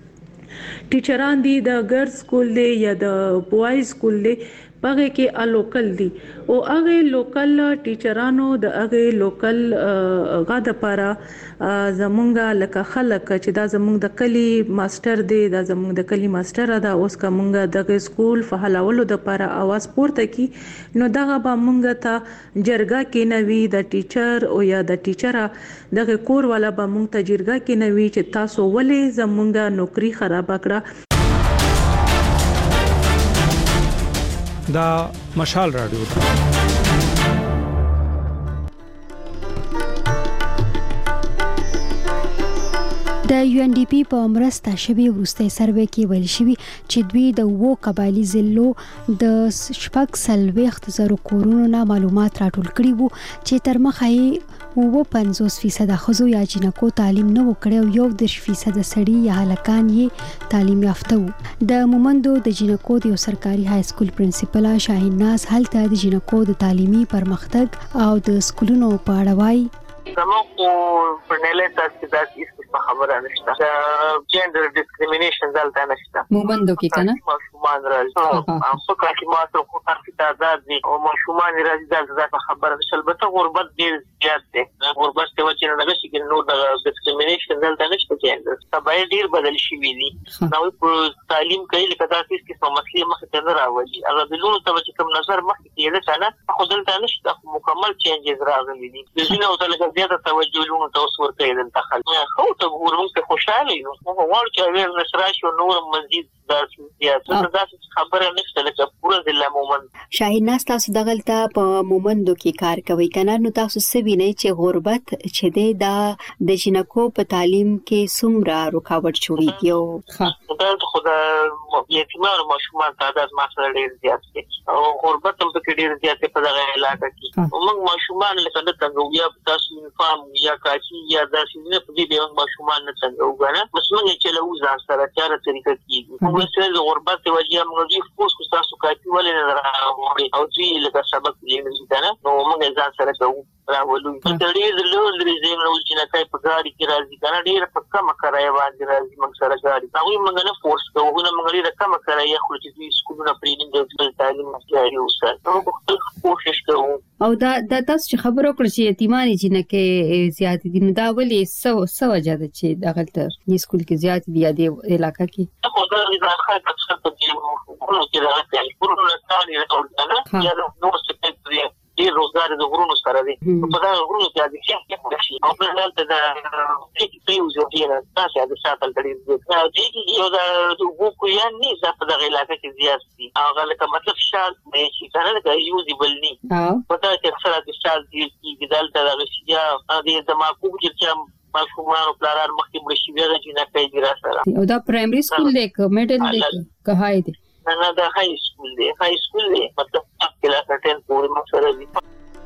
ټیچران دي د ګرلز سکول دی یا د بوایز سکول دی پغه کې لوکل دي او هغه لوکل ټیچرانو د هغه لوکل غاده پاره زمونږه لکه خلک چې دا زمونږ د کلی ماستر دی دا زمونږ د کلی ماستر دا اوس کومه د سکول فعالولو د پاره आवाज پورته کی نو دغه به مونږ ته جرګه کې نوي د ټیچر او یا د ټیچره دغه کور والا به مونږ ته جرګه کې نوي چې تاسو ولې زمونږه نوکری خراب کړه دا مشال رادیو ده د UNDP په مرسته شوی وروستي سروې کې ویل شوی چې دوی د وو قبایلی ضلعو د شپږ سلويخت زرو کورونو نه معلومات راټول کړي وو چې تر مخه یې 50% خزو یا جنکو تعلیم نه وکړي او 1% سړي یا هلکان یې تعلیم یافته وو د مومندو د جنکو د سرکاري های سکول پرنسپل شاهین ناز هلته د جنکو د تعلیمي پرمختګ او د سکولونو په اړه وایي زموږ په نړۍ تاسو د اسمه خبره نشته جندر ډیسکریمینیشن دلته نشته مومندو کې کنه ماشومان راځي او څو کله ما ته خو ترفیع آزاد دي او ماشومان راځي دلته خبره نشته البته غربت ډیر زیات دی غربت ته وجه نه لګشي کې نو د ډیسکریمینیشن دلته نشته کېږي سبای ډیر بدل شي دي نو په تعلیم کې لکه تاسو کې مسلې مخ ته نه راوړي هغه د لونو ته چې کوم نظر مخ کې نه خو دلته نشته مکمل چینجز راغلي دي د ځینو ته زیاته توجه لونو ته اوس ورته دلته خلک خو ته ورونکو خوشاله یو نو وړ چې ویل نشراشو نور مزید داسې خبره نشته لکه پوره ضلع مومند شاهین ناس تاسو دغلته په مومندو کې کار کوي کنه نو تاسو سوي نه چې غربت چې د جنکو په تعلیم کې څومره رکاوټ جوړیږي او دا خدای یتیمانو ماشومان تعداد ماسره ډیر زیات دي او غربت هم په ډیر زیات په دغه علاقه کې موږ ماشومان لکه د څنګه یا تاسو فهم یا کاچی یا داسې نه په دې به ماشومان نه څنګه وګڼه مسمن چې له وزن سره چاره طریقه کیږي موږ سره غربت وجه موږ یې فوس تاسو کاچی ولې نه راوړي او دې لکه سبق یې نه کنه نو موږ ځان سره کوو راولو په دې له لري زموږ چې نه کای په غاړي کې راځي کنه ډیر په کم کرای باندې راځي موږ سره غاړي نو موږ نه فورس کوو نه موږ ډیر کم کرای خو چې سکولونه پرې نه د تعلیم مسایل وسه نو کوشش کوو او دا تاسو چې خبرو کړی چې یتیمانی جنکه زیات دي نو دا ولې سو وجه ده چې دغه تر سکول کې زیات دي یا د علاقې کې خو دا د خلک څخه په دې وګورو چې دا د کورونو ستاري راټول یا نو څه دي روزګار د غرونو سره دي په دا غرونو کې د شي او په دلته د پیوز یو دی تاسو د ساتل کړي دي یو دا وګورو یا نه زه په دغه علاقې کې زیات دي هغه لکه مطلب شال مې شي کنه دا یوزیبل ني په دا کې اکثره د شال دي چې دلته د غشیا د دماغو چې ماشومان او پلاران مخکې مړ شي بیا چې نه کوي راسره او دا پرایمري سکول دی که میډل دی که هاي دی نه دا هاي سکول دی مطلب کلاس 10 پورې مسره دي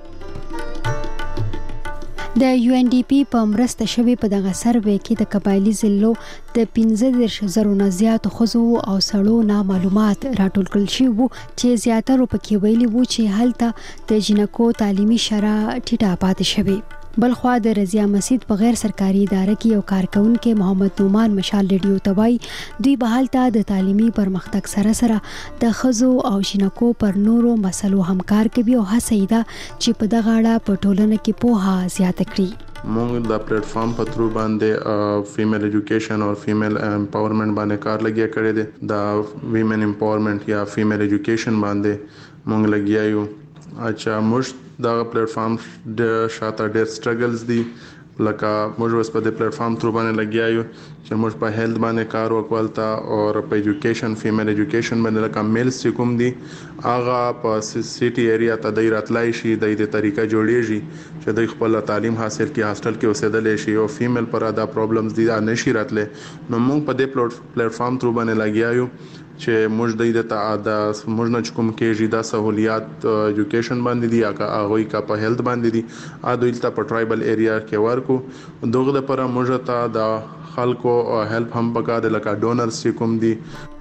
د یو ان ډي پی په مرسته شوی په دغه سروې کې د قبایلی ضلعو د 15,000 نه زیات ښځو او سړو نه معلومات راټول کړل شوي وو چې زیاتره پکې ویلي وو چې هلته د جنکو تعلیمي شرح ټیټه پاتې شوې. بلخوا د رضیا مسجد په غیر سرکاري اداره کې یو کارکونکو محمد نومان مشال ریډیو توای دوی به حالت د تعلیمي پرمختګ سره سره د خزو او جنکو پر نورو مسلو همکار کوي او هڅه ده چې په دغه اړه په ټولنه کې پوهه زیاته کړي. موږ د پلیټ فارم په ترو باندې فیمیل ایجوکیشن او فیمیل امپاورمنٹ باندې کار لګیا کړی دی. د ویمن امپاورمنٹ یا فیمیل ایجوکیشن باندې موږ لګیا یو. اچھا موږ دا پلیټ فارم د شاته ډېر سټرګلز دي لکه موږ اوس په دې پلیټ فارم تر باندې لګیا یو چې موږ په هیلث باندې کار وکول تا او په ایجوکیشن فیمیل ایجوکیشن باندې لکه میلز چې کوم دي هغه په سیټي ایریا ته د راتلای شي د دې طریقه جوړیږي چې د خپل تعلیم حاصل کړي هاستل کې اوسېدل شي او فیمیل پر دا پرابلمز دي نشي راتله. نو موږ په دې پلیټ فارم تر باندې لګیا یو چې موږ د موږ نه کوم کېږي د سہولیات ایجوکیشن باندې دي هغه کا په هیلث باندې دي اته د په ټرایبل ایریا کې ورکو دغه لپاره موږ ته د خلکو هیلپ هم پکا د لکه ډونرز چې کوم دي.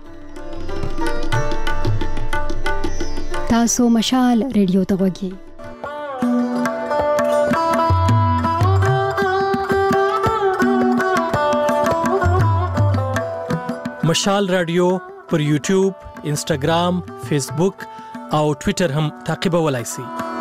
تاسو مشال ریډیو ته وګورئ. مشال رادیو پر یوټیوب، انسټاګرام، فیسبوک او ټوئیټر هم تعقیبولای شئ.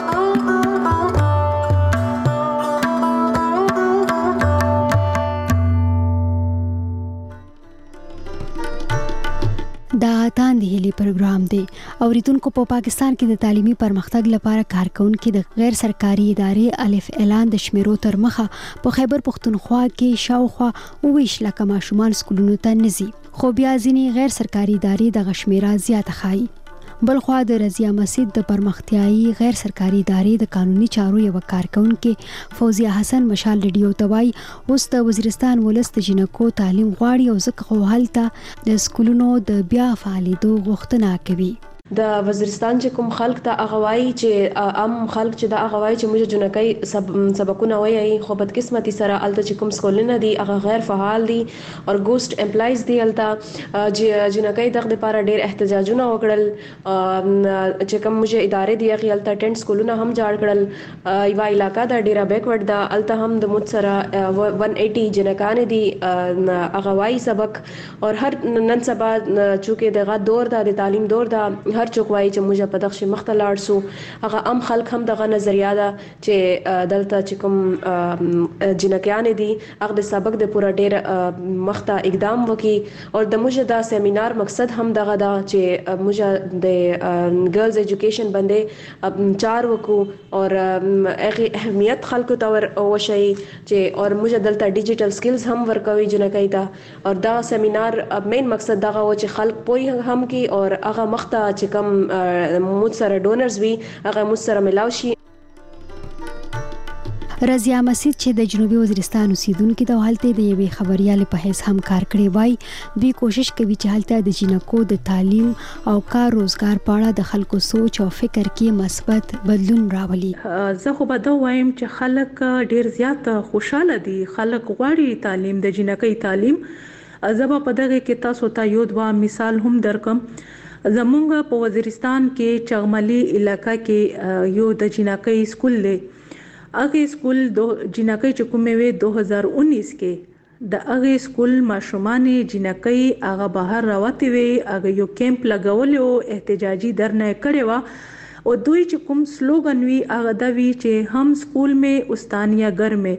دا تان دی هلی پروګرام دی او ریتونکو په پاکستان کې د تعلیمي پرمختګ لپاره کارکونکو د غیر سرکاري ادارې الف اعلان د شمیرو تر مخه په خیبر پختونخوا کې شاوخوا 20 لکه ماشومان سکولونو ته نزي خو بیا ځینې غیر سرکاري ادارې د غشمیره زیاته خایي. بلخوا د رضیا مسجد د پرمختیايي غیر سرکاري ادارې د قانوني چارو یو کارکونکو فوزیه حسن مشال ریډیو توای اوس د وزیرستان ولست جنکو تعلیم غواړي او ځکه خو حالت د سکولونو د بیا فعالیدو غوښتنه کوي. د وزیرستان چې کوم خلک ته اغوای چې عام خلک چې د اغوای چې موږ جنکۍ سبقونه وایي خو بدقسمتي سره الته چې کوم سکولونه دي هغه غیر فعال دي او ګوست امپلایز دي الته جنکۍ دغه لپاره ډېر احتجاجونه وکړل چې کوم موږ ادارې دي هغه الته ټینټ سکولونه هم جوړ کړل. یو علاقہ دا ډیره بیکورډ دا الته هم د مت سره 180 جنکان دي اغوای سبق او هر نن سبا چې دغه دور د تعلیم دور دا هر څوک وایي چې موږ په دغه مخته لاړ سو هغه عام خلک هم دغه نظریه ده چې دلته چې کوم جنکیان دي هغه د سبق د پورا ډیر مخته اقدام وکي او د موږ دا سیمینار مقصد هم دغه ده چې موږ د ګرلز ایجوکیشن باندې چار وکو او هغه اهمیت خلکو ته وشي چې او موږ دلته ډیجیټل سکلز هم ورکوي جنکۍ ته او دا سیمینار مین مقصد دغه و چې خلک پوي هم کی او هغه مخته چې کوم موږ سره ډونرز وي هغه موږ سره ملاو شي. رضیا مسجد چې د جنوبي وزیرستان اوسیدونکو د حالت د یوې خبريال په حیث هم کار کړی وای دوی کوشش کوي چې حالت د جنکو د تعلیم او کار روزګار په اړه د خلکو سوچ او فکر کې مثبت بدلون راولي. زه خو به دا وایم چې خلک ډیر زیات خوشاله دي خلک غواړي تعلیم د جنکۍ تعلیم. زه په دغه کې تاسو ته یو دوا مثال هم درکم. زمونږ په وزیرستان کې چغملي علاقہ کې یو د جنکۍ سکول دی. هغه سکول جنکۍ چې کومې وې 2019 کې د هغه سکول ماشومان جنکۍ هغه بهر راوتی وي هغه یو کیمپ لګول او احتجاجي درنه کړې و او دوی چې کوم سلوګن وی هغه دا وی چې هم سکول में उस्तानिया घर में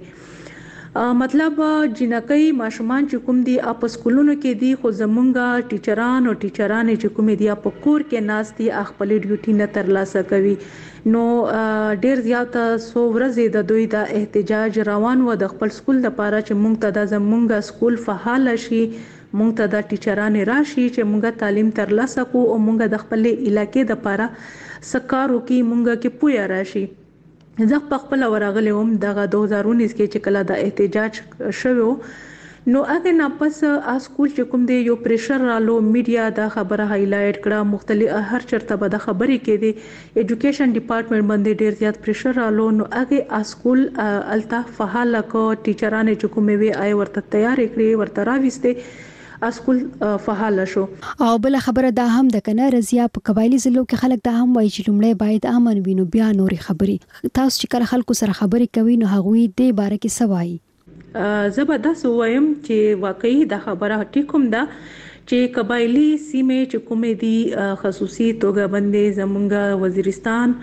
مطلب جنکۍ ماشومان چې کوم دي په سکولونو کې دي خو زمونږه ټیچران او ټیچرانې چې کوم دي په کور کې ناشتي خپل ډیوټي نه ترلاسه کوي نو ډیر زیات سو ورځې د دوی د احتجاج روان و د خپل سکول لپاره چې مونږ ته د زمونږه سکول فعال شي مونږ ته د ټیچران راشي چې مونږه تعلیم ترلاسه کو او مونږه د خپل علاقې لپاره سکارو کې مونږه کې پویا راشي زه په خپل ورغلی وم دغه 2019 کې چې کله د احتجاج شوو نو هغه نه پس اسکول چې کوم دی یو پریشر رالو میډیا دا خبره هایلایټ کړه مختلف هر چرته به د خبرې کې دی ایجوکیشن ډپارټمنټ باندې ډیر زیات پریشر رالو نو هغه اسکول الته فعال کو ټیچرانه چې کومې وی آی ورته تیار کړی ورته راويسته اسکول فعال شو او بل خبره دا هم د کنه رضیا په قبایلی ضلعو کې خلک دا هم وایي چې لومړی باید امن وینو بیا نوري خبري تاسو چې کله خلکو سره خبري کوي نو هغه دې باره کې سوای زبردست وایم چې واقعي دا خبره ټیکوم دا چې قبایلی سیمه چې کومې دي خصوصي توګه باندې زمونږ وزیرستان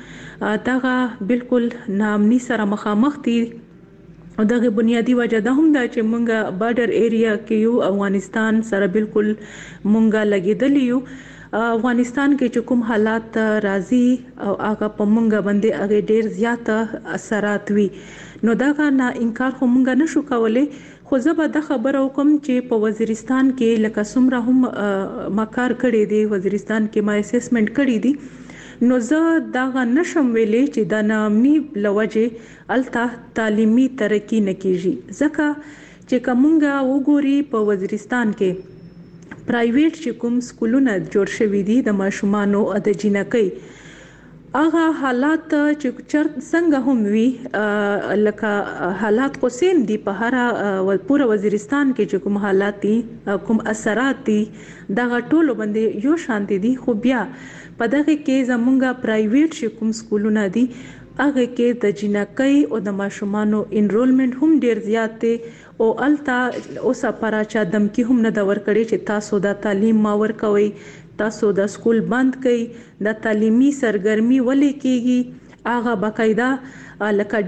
دغه بالکل نامني سره مخامخ دي او دغه بنیادی وجه دا هم دا چې مونږه بارډر ایریا کې یو افغانستان سره بالکل مونږه لګیدلی یو افغانستان کې چې کوم حالات راځي او هغه په مونږه باندې هغه ډیر زیات اثرات وي نو دا نه انکار خو مونږه نشو کولای خو زه به د خبرو کوم چې په وزیرستان کې لکه څومره هم مکار کړي دي وزیرستان کې ما اسسمنت کړي دي نو زه دا نشم ویلې چې د نامني لوجه الته تعلیمي ترقی نکېږي ځکه چې کومګه وګوري په وزیرستان کې پرایویټ چې کوم سکولونه جوړ شوي دي د ماشومانو د جنکۍ هغه حالات چې څنګه هم وي لکه حالات خو سیم دي په هر پوره وزیرستان کې چې کوم حالات دي کوم اثرات دي دغه ټولو باندې یو شانتي دي خو بیا په دغه کې زمونږه پرایویټ چې کوم سکولونه دي هغه کې د جنکۍ او د ماشومانو انرولمنت هم ډیر زیات دی او التا اوسه پراچا دمکی هم نه دا ورکړي چې تاسو د تعلیم ما ورکوي تاسو د سکول بند کړئ د تعلیمي سرګرمي ولې کیږي هغه باقاعده لکه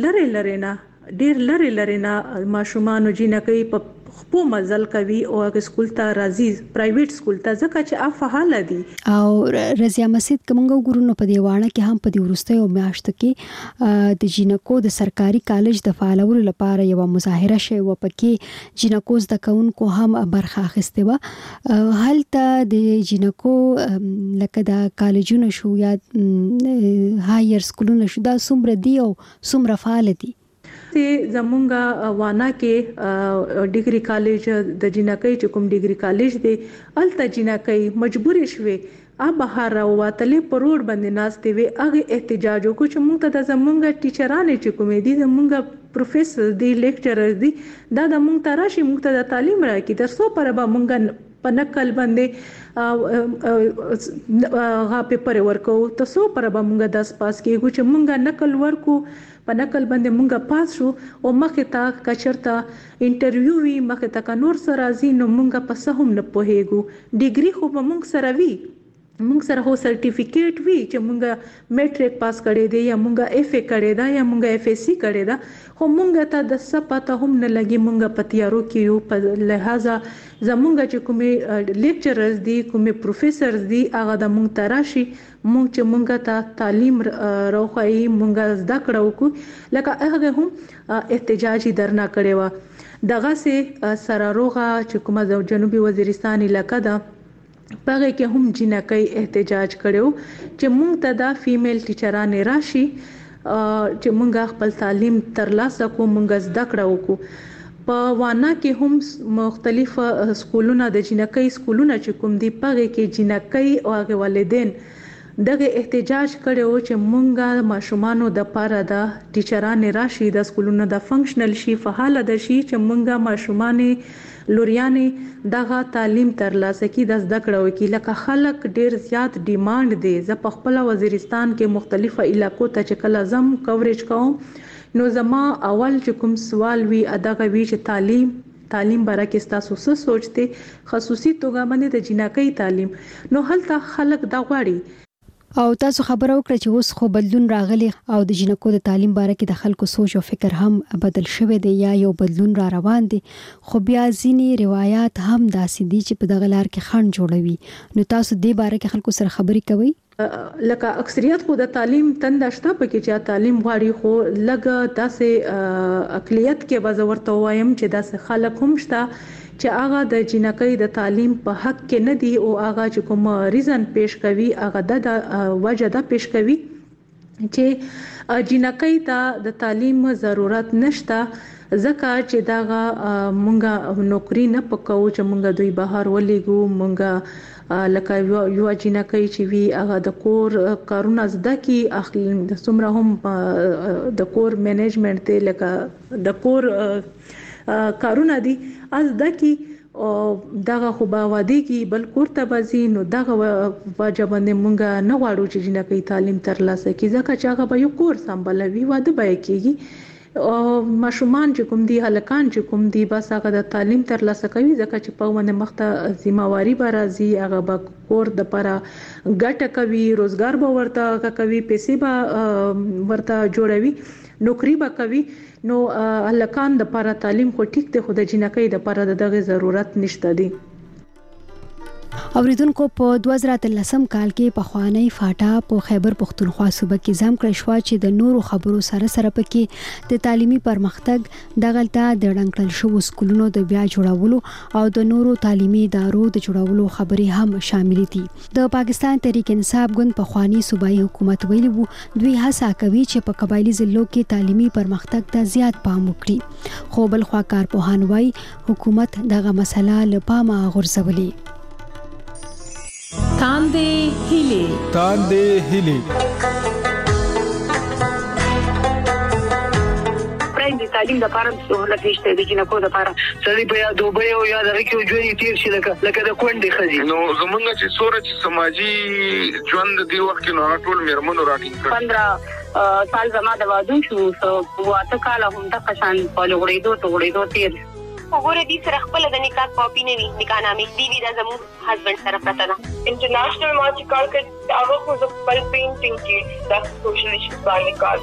ډیر لری نه ماشومان جنکۍ په خپل مزل کوي او هغه سکول ته راځي پرایویټ سکول ته ځکه چې افعال دي او رضیا مسجد کومګو ګورونو په دیوانه کې هم په دی ورستیو میاشت کې د جینکو د سرکاري کالج د فعالولو لپاره یو مظاهره شوه و پکې جینکو د کونکو هم برخه اخیسته و هلته د جینکو لکه د کالجونو شو یا هایر سکولونو شو دا څومره دی او څومره فعال دي زمونږه وانا کې ډیګري کالج د جنکۍ چې کوم ډیګري کالج دی الته جنکۍ مجبورې شوې بهر راوتلې په روډ باندې ناشته وي هغه احتجاج وکړو چې موږ ته د زمونږه ټیچرانې چې کومې دي زمونږه پروفیسور دي لیکچرر دي دا د موږ ته راشي موږ ته د تعلیم راکې تر څو پر به موږ په نقل باندې غا پیپر ورکو تاسو پر به موږ د پاس کېږو چې موږ نقل ورکو په نقل باندې مونږه پاس شو او مخه تا کچرتا انټرویو وی مخه تا نور سره راځي نو مونږه په څه هم نه پوهیږو ډیګري خو به مونږ سره وی مونږ سره هو سرټیفیکیټ وی چې مونږه میټریک پاس کړی دی یا مونږه اف ای کړی دا یا مونږه اف ای سی کړی دا خو مونږه ته د څه پته هم نه لګي مونږه په تیارو کې یو په لہذا زمونږه چې کومې لیکچررز دي کومې پروفیسورز دي هغه د مونږ تراشي مونږ چې مونږه ته تعلیم راوخی مونږه زده کړو کو لکه هغه هم احتجاجي درنا کړي و دغه سه سراروغه چې کومه جنوبي وزیرستان علاقہ ده پغه کې هم جنکۍ احتجاج کړو چې مونږ ته دا فیمیل ټیچرانې راشي چې مونږ خپل تعلیم ترلاسه کوو مونږ زده کړو کو په وانا کې هم مختلف سکولونه د جنکۍ سکولونه چې کوم دي پغه کې جنکۍ او هغه والدین دغه احتجاج کړو چې مونږه ماشومانو د پاره د ټیچرانې راشي د سکولونو د فنکشنل شي فعال د شي چې مونږه ماشومانې لوریانې دغه تعلیم ترلاسه کی د زده کړو کې لکه خلک ډیر زیات ډیماند دي ز په خپل وزیرستان کې مختلفه علاقو ته چې کله زم کوریج کوم نو زما اول چې کوم سوال وی اداغه وی چې تعلیم باره کې تاسو څه سوچته خصوصي توګه باندې د جنکۍ تعلیم نو هلته خلک دا غواړي او تاسو خبرو کړ چې اوس خو بدلون راغلی او د جنکو د تعلیم باره کې د خلکو سوچ او فکر هم بدل شوی دی یا یو بدلون را روان دی خو بیا ځینې روایت هم داسې دي چې په دغه لار کې خنډ جوړوي نو تاسو دې باره کې خلکو سره خبرې کوئ لکه اکثریت خو د تعلیم تندشته پکې چې تعلیم غواړي خو لګ داسې اقلیت کې بازورته وایم چې داسې خلک هم شته چې هغه د جنکۍ د تعلیم په حق کې نه دی او هغه چې کوم ریزن پیش کوي هغه د وجه د پیش کوي چې جنکۍ ته د تعلیم ضرورت نشته ځکه چې داغه مونږه نوکری نه پکاو چې مونږ دوی بهر ولېګو مونږ لکه یو جنکۍ چې وی هغه د کور کارونه زده کی اخلي د څومره هم د کور منیجمنت ته لکه د کور کارونه دي از دکی دغه خو باودی کی بل کورته بازی نو دغه واجب نه مونږه نه غواړو چې جنکۍ تعلیم ترلاسه کی ځکه چې هغه به یو کور سمبلوي واده به کیږي او ماشومان چې کوم دي هلکان چې کوم دي بس هغه د تعلیم ترلاسه کوي ځکه چې په ونه مخته ذمہواری به راځي هغه به کور د لپاره ګټه کوي روزګار به ورته کوي پیسې به ورته جوړوي نوکری به کوي نو هلکان د لپاره تعلیم خو ټیک دی خو د جنکۍ د لپاره دغه ضرورت نشته دی اوریدونکو په 2013 کال کې په خوانی فاټا په خیبر پختونخوا صوبه کې ځم کړی شو چې د نورو خبرو سره سره پکې د تعلیمي پرمختګ دغلطه د ډنګل شو سکولونو د بیا جوړولو او د نورو تعلیمي ادارو د جوړولو خبرې هم شامل دي د پاکستان تحریک انصاف ګوند په خوانی صوبایي حکومت ویلي وو دوی هڅه کوي چې په قبایلی ضلعو کې تعلیمي پرمختګ ته زیات پام وکړي خو بل خوا کارپوهان وايي حکومت دغه مسله له پامه غورځولې تاندې هلي د تعلیم د لپاره سہولت نشته د جنکو د لپاره سړي په یاد دوبه او یاد راکې ژوند تیر شي لکه د کونډې خزي نو زمونږ چې سورج سماجی ژوند دی وخت نو ټول میرمنو راټینګ 15 سال زما د وادو شو واته کال هم د قشان په لوړېدو تیر وګوره دې سره خپل د نکاح کاپی نه وي نکاح نامې دی دا زمو هسبند سره پته ده انټرنیشنل ما چې کار کړ هغه خو د خپل پینټینګ کې د سوشل ایشوز باندې کار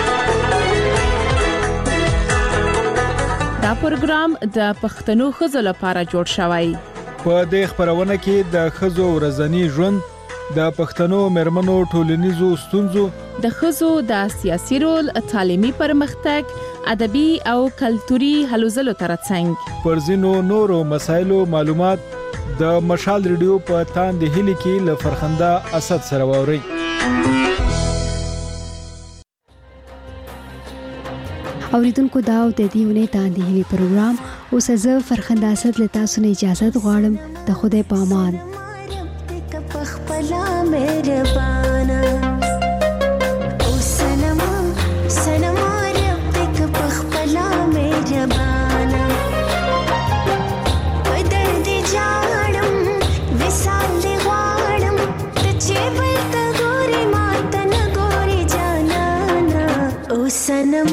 دا پروګرام د پښتنو خزو لپاره جوړ شوی په دې خبرونه کې د خزو ورځنی ژوند د پښتنو مرمنو ټولنیزو ستونزو د خزو د سیاسي رول تعلیمي پرمختګ ادبي او کلتوري هلو ځلو ترڅنګ پر ځینو نورو مسایلو معلومات د مشال ریډیو په تاندې هلي کې له فرخنده اسد سره ووري اوریدونکو دا او د دې ونې تاندې هلي پروګرام اوس زه فرخنده اسد له تاسو نه اجازه غواړم د خدای په امان مهربانا او سلام سلام ربک بخبلا مهربانا بدر دی جاړم وسال دی غواړم ته چې بلته ګوري ماته نه ګوري جانانا او سلام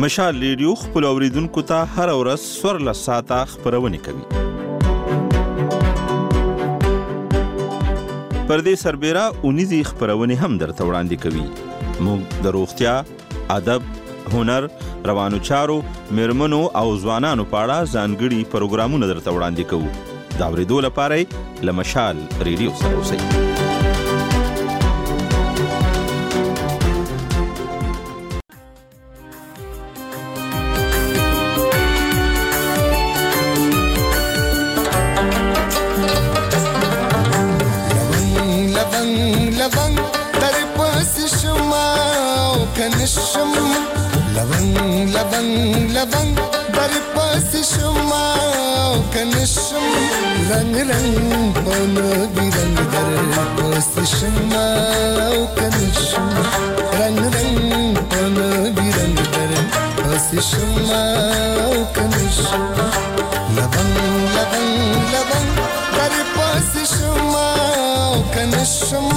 مشال ریډیو خپل اوریدونکو ته هر ورځ 14 ساعته خبرونه کوي. پر دې سربېره اونیزي خبرونه هم درته وړاندې کوي. موږ د روغتیا، ادب، هنر، روانو چارو، میرمنو او ځوانانو په اړه ځانګړي پروګرامونه درته وړاندې کوو. دا اورېدو لپاره له مشال ریډیو سره اوسئ. لبنگ در پاس شما کنشم رنگ رنگ پانو بیرنگ در پاس شما کنشم رنگ رنگ پانو بیرنگ در پاس شما کنشم لبنگ در پاس شما کنشم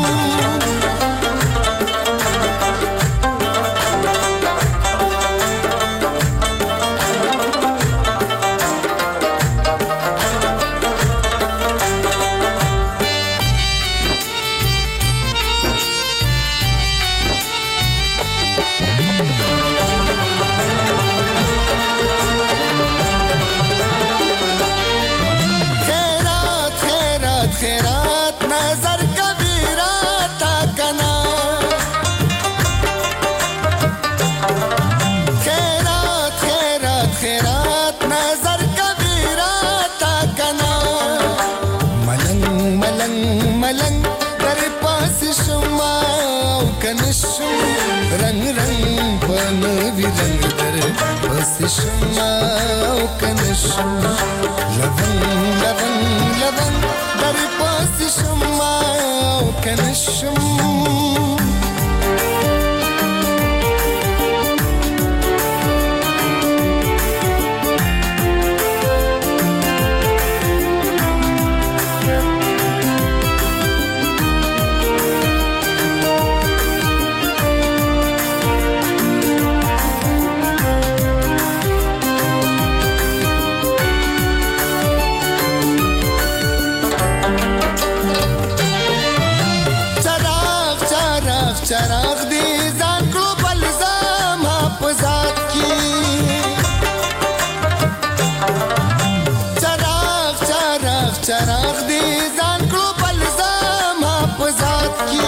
رنگ رنگ پانوی رنگ در پاس شما کنشم لبن در پاس شما کنشم چراغ دی ځان کړو بلزام په ذات کې چراغ دی ځان کړو بلزام په ذات کې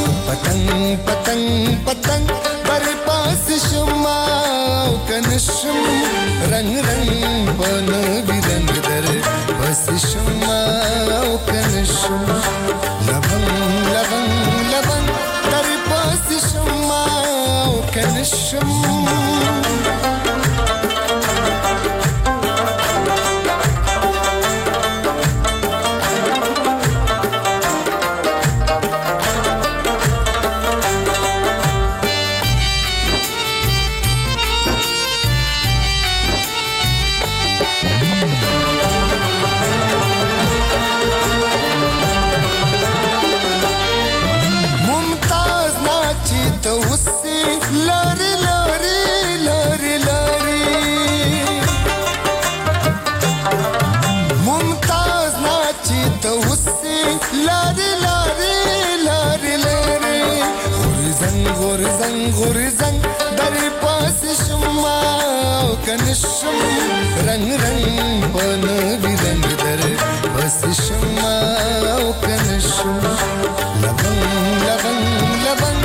پتنګ بر پاس شما کنشم رنگ رنگ پانوی رنگ در پاس شما کنشم لبن در پاس شما کنشم غرزنگ در پاس شما کنشم رنگ رنگ پانوی رنگ در پاس شما کنشم لبن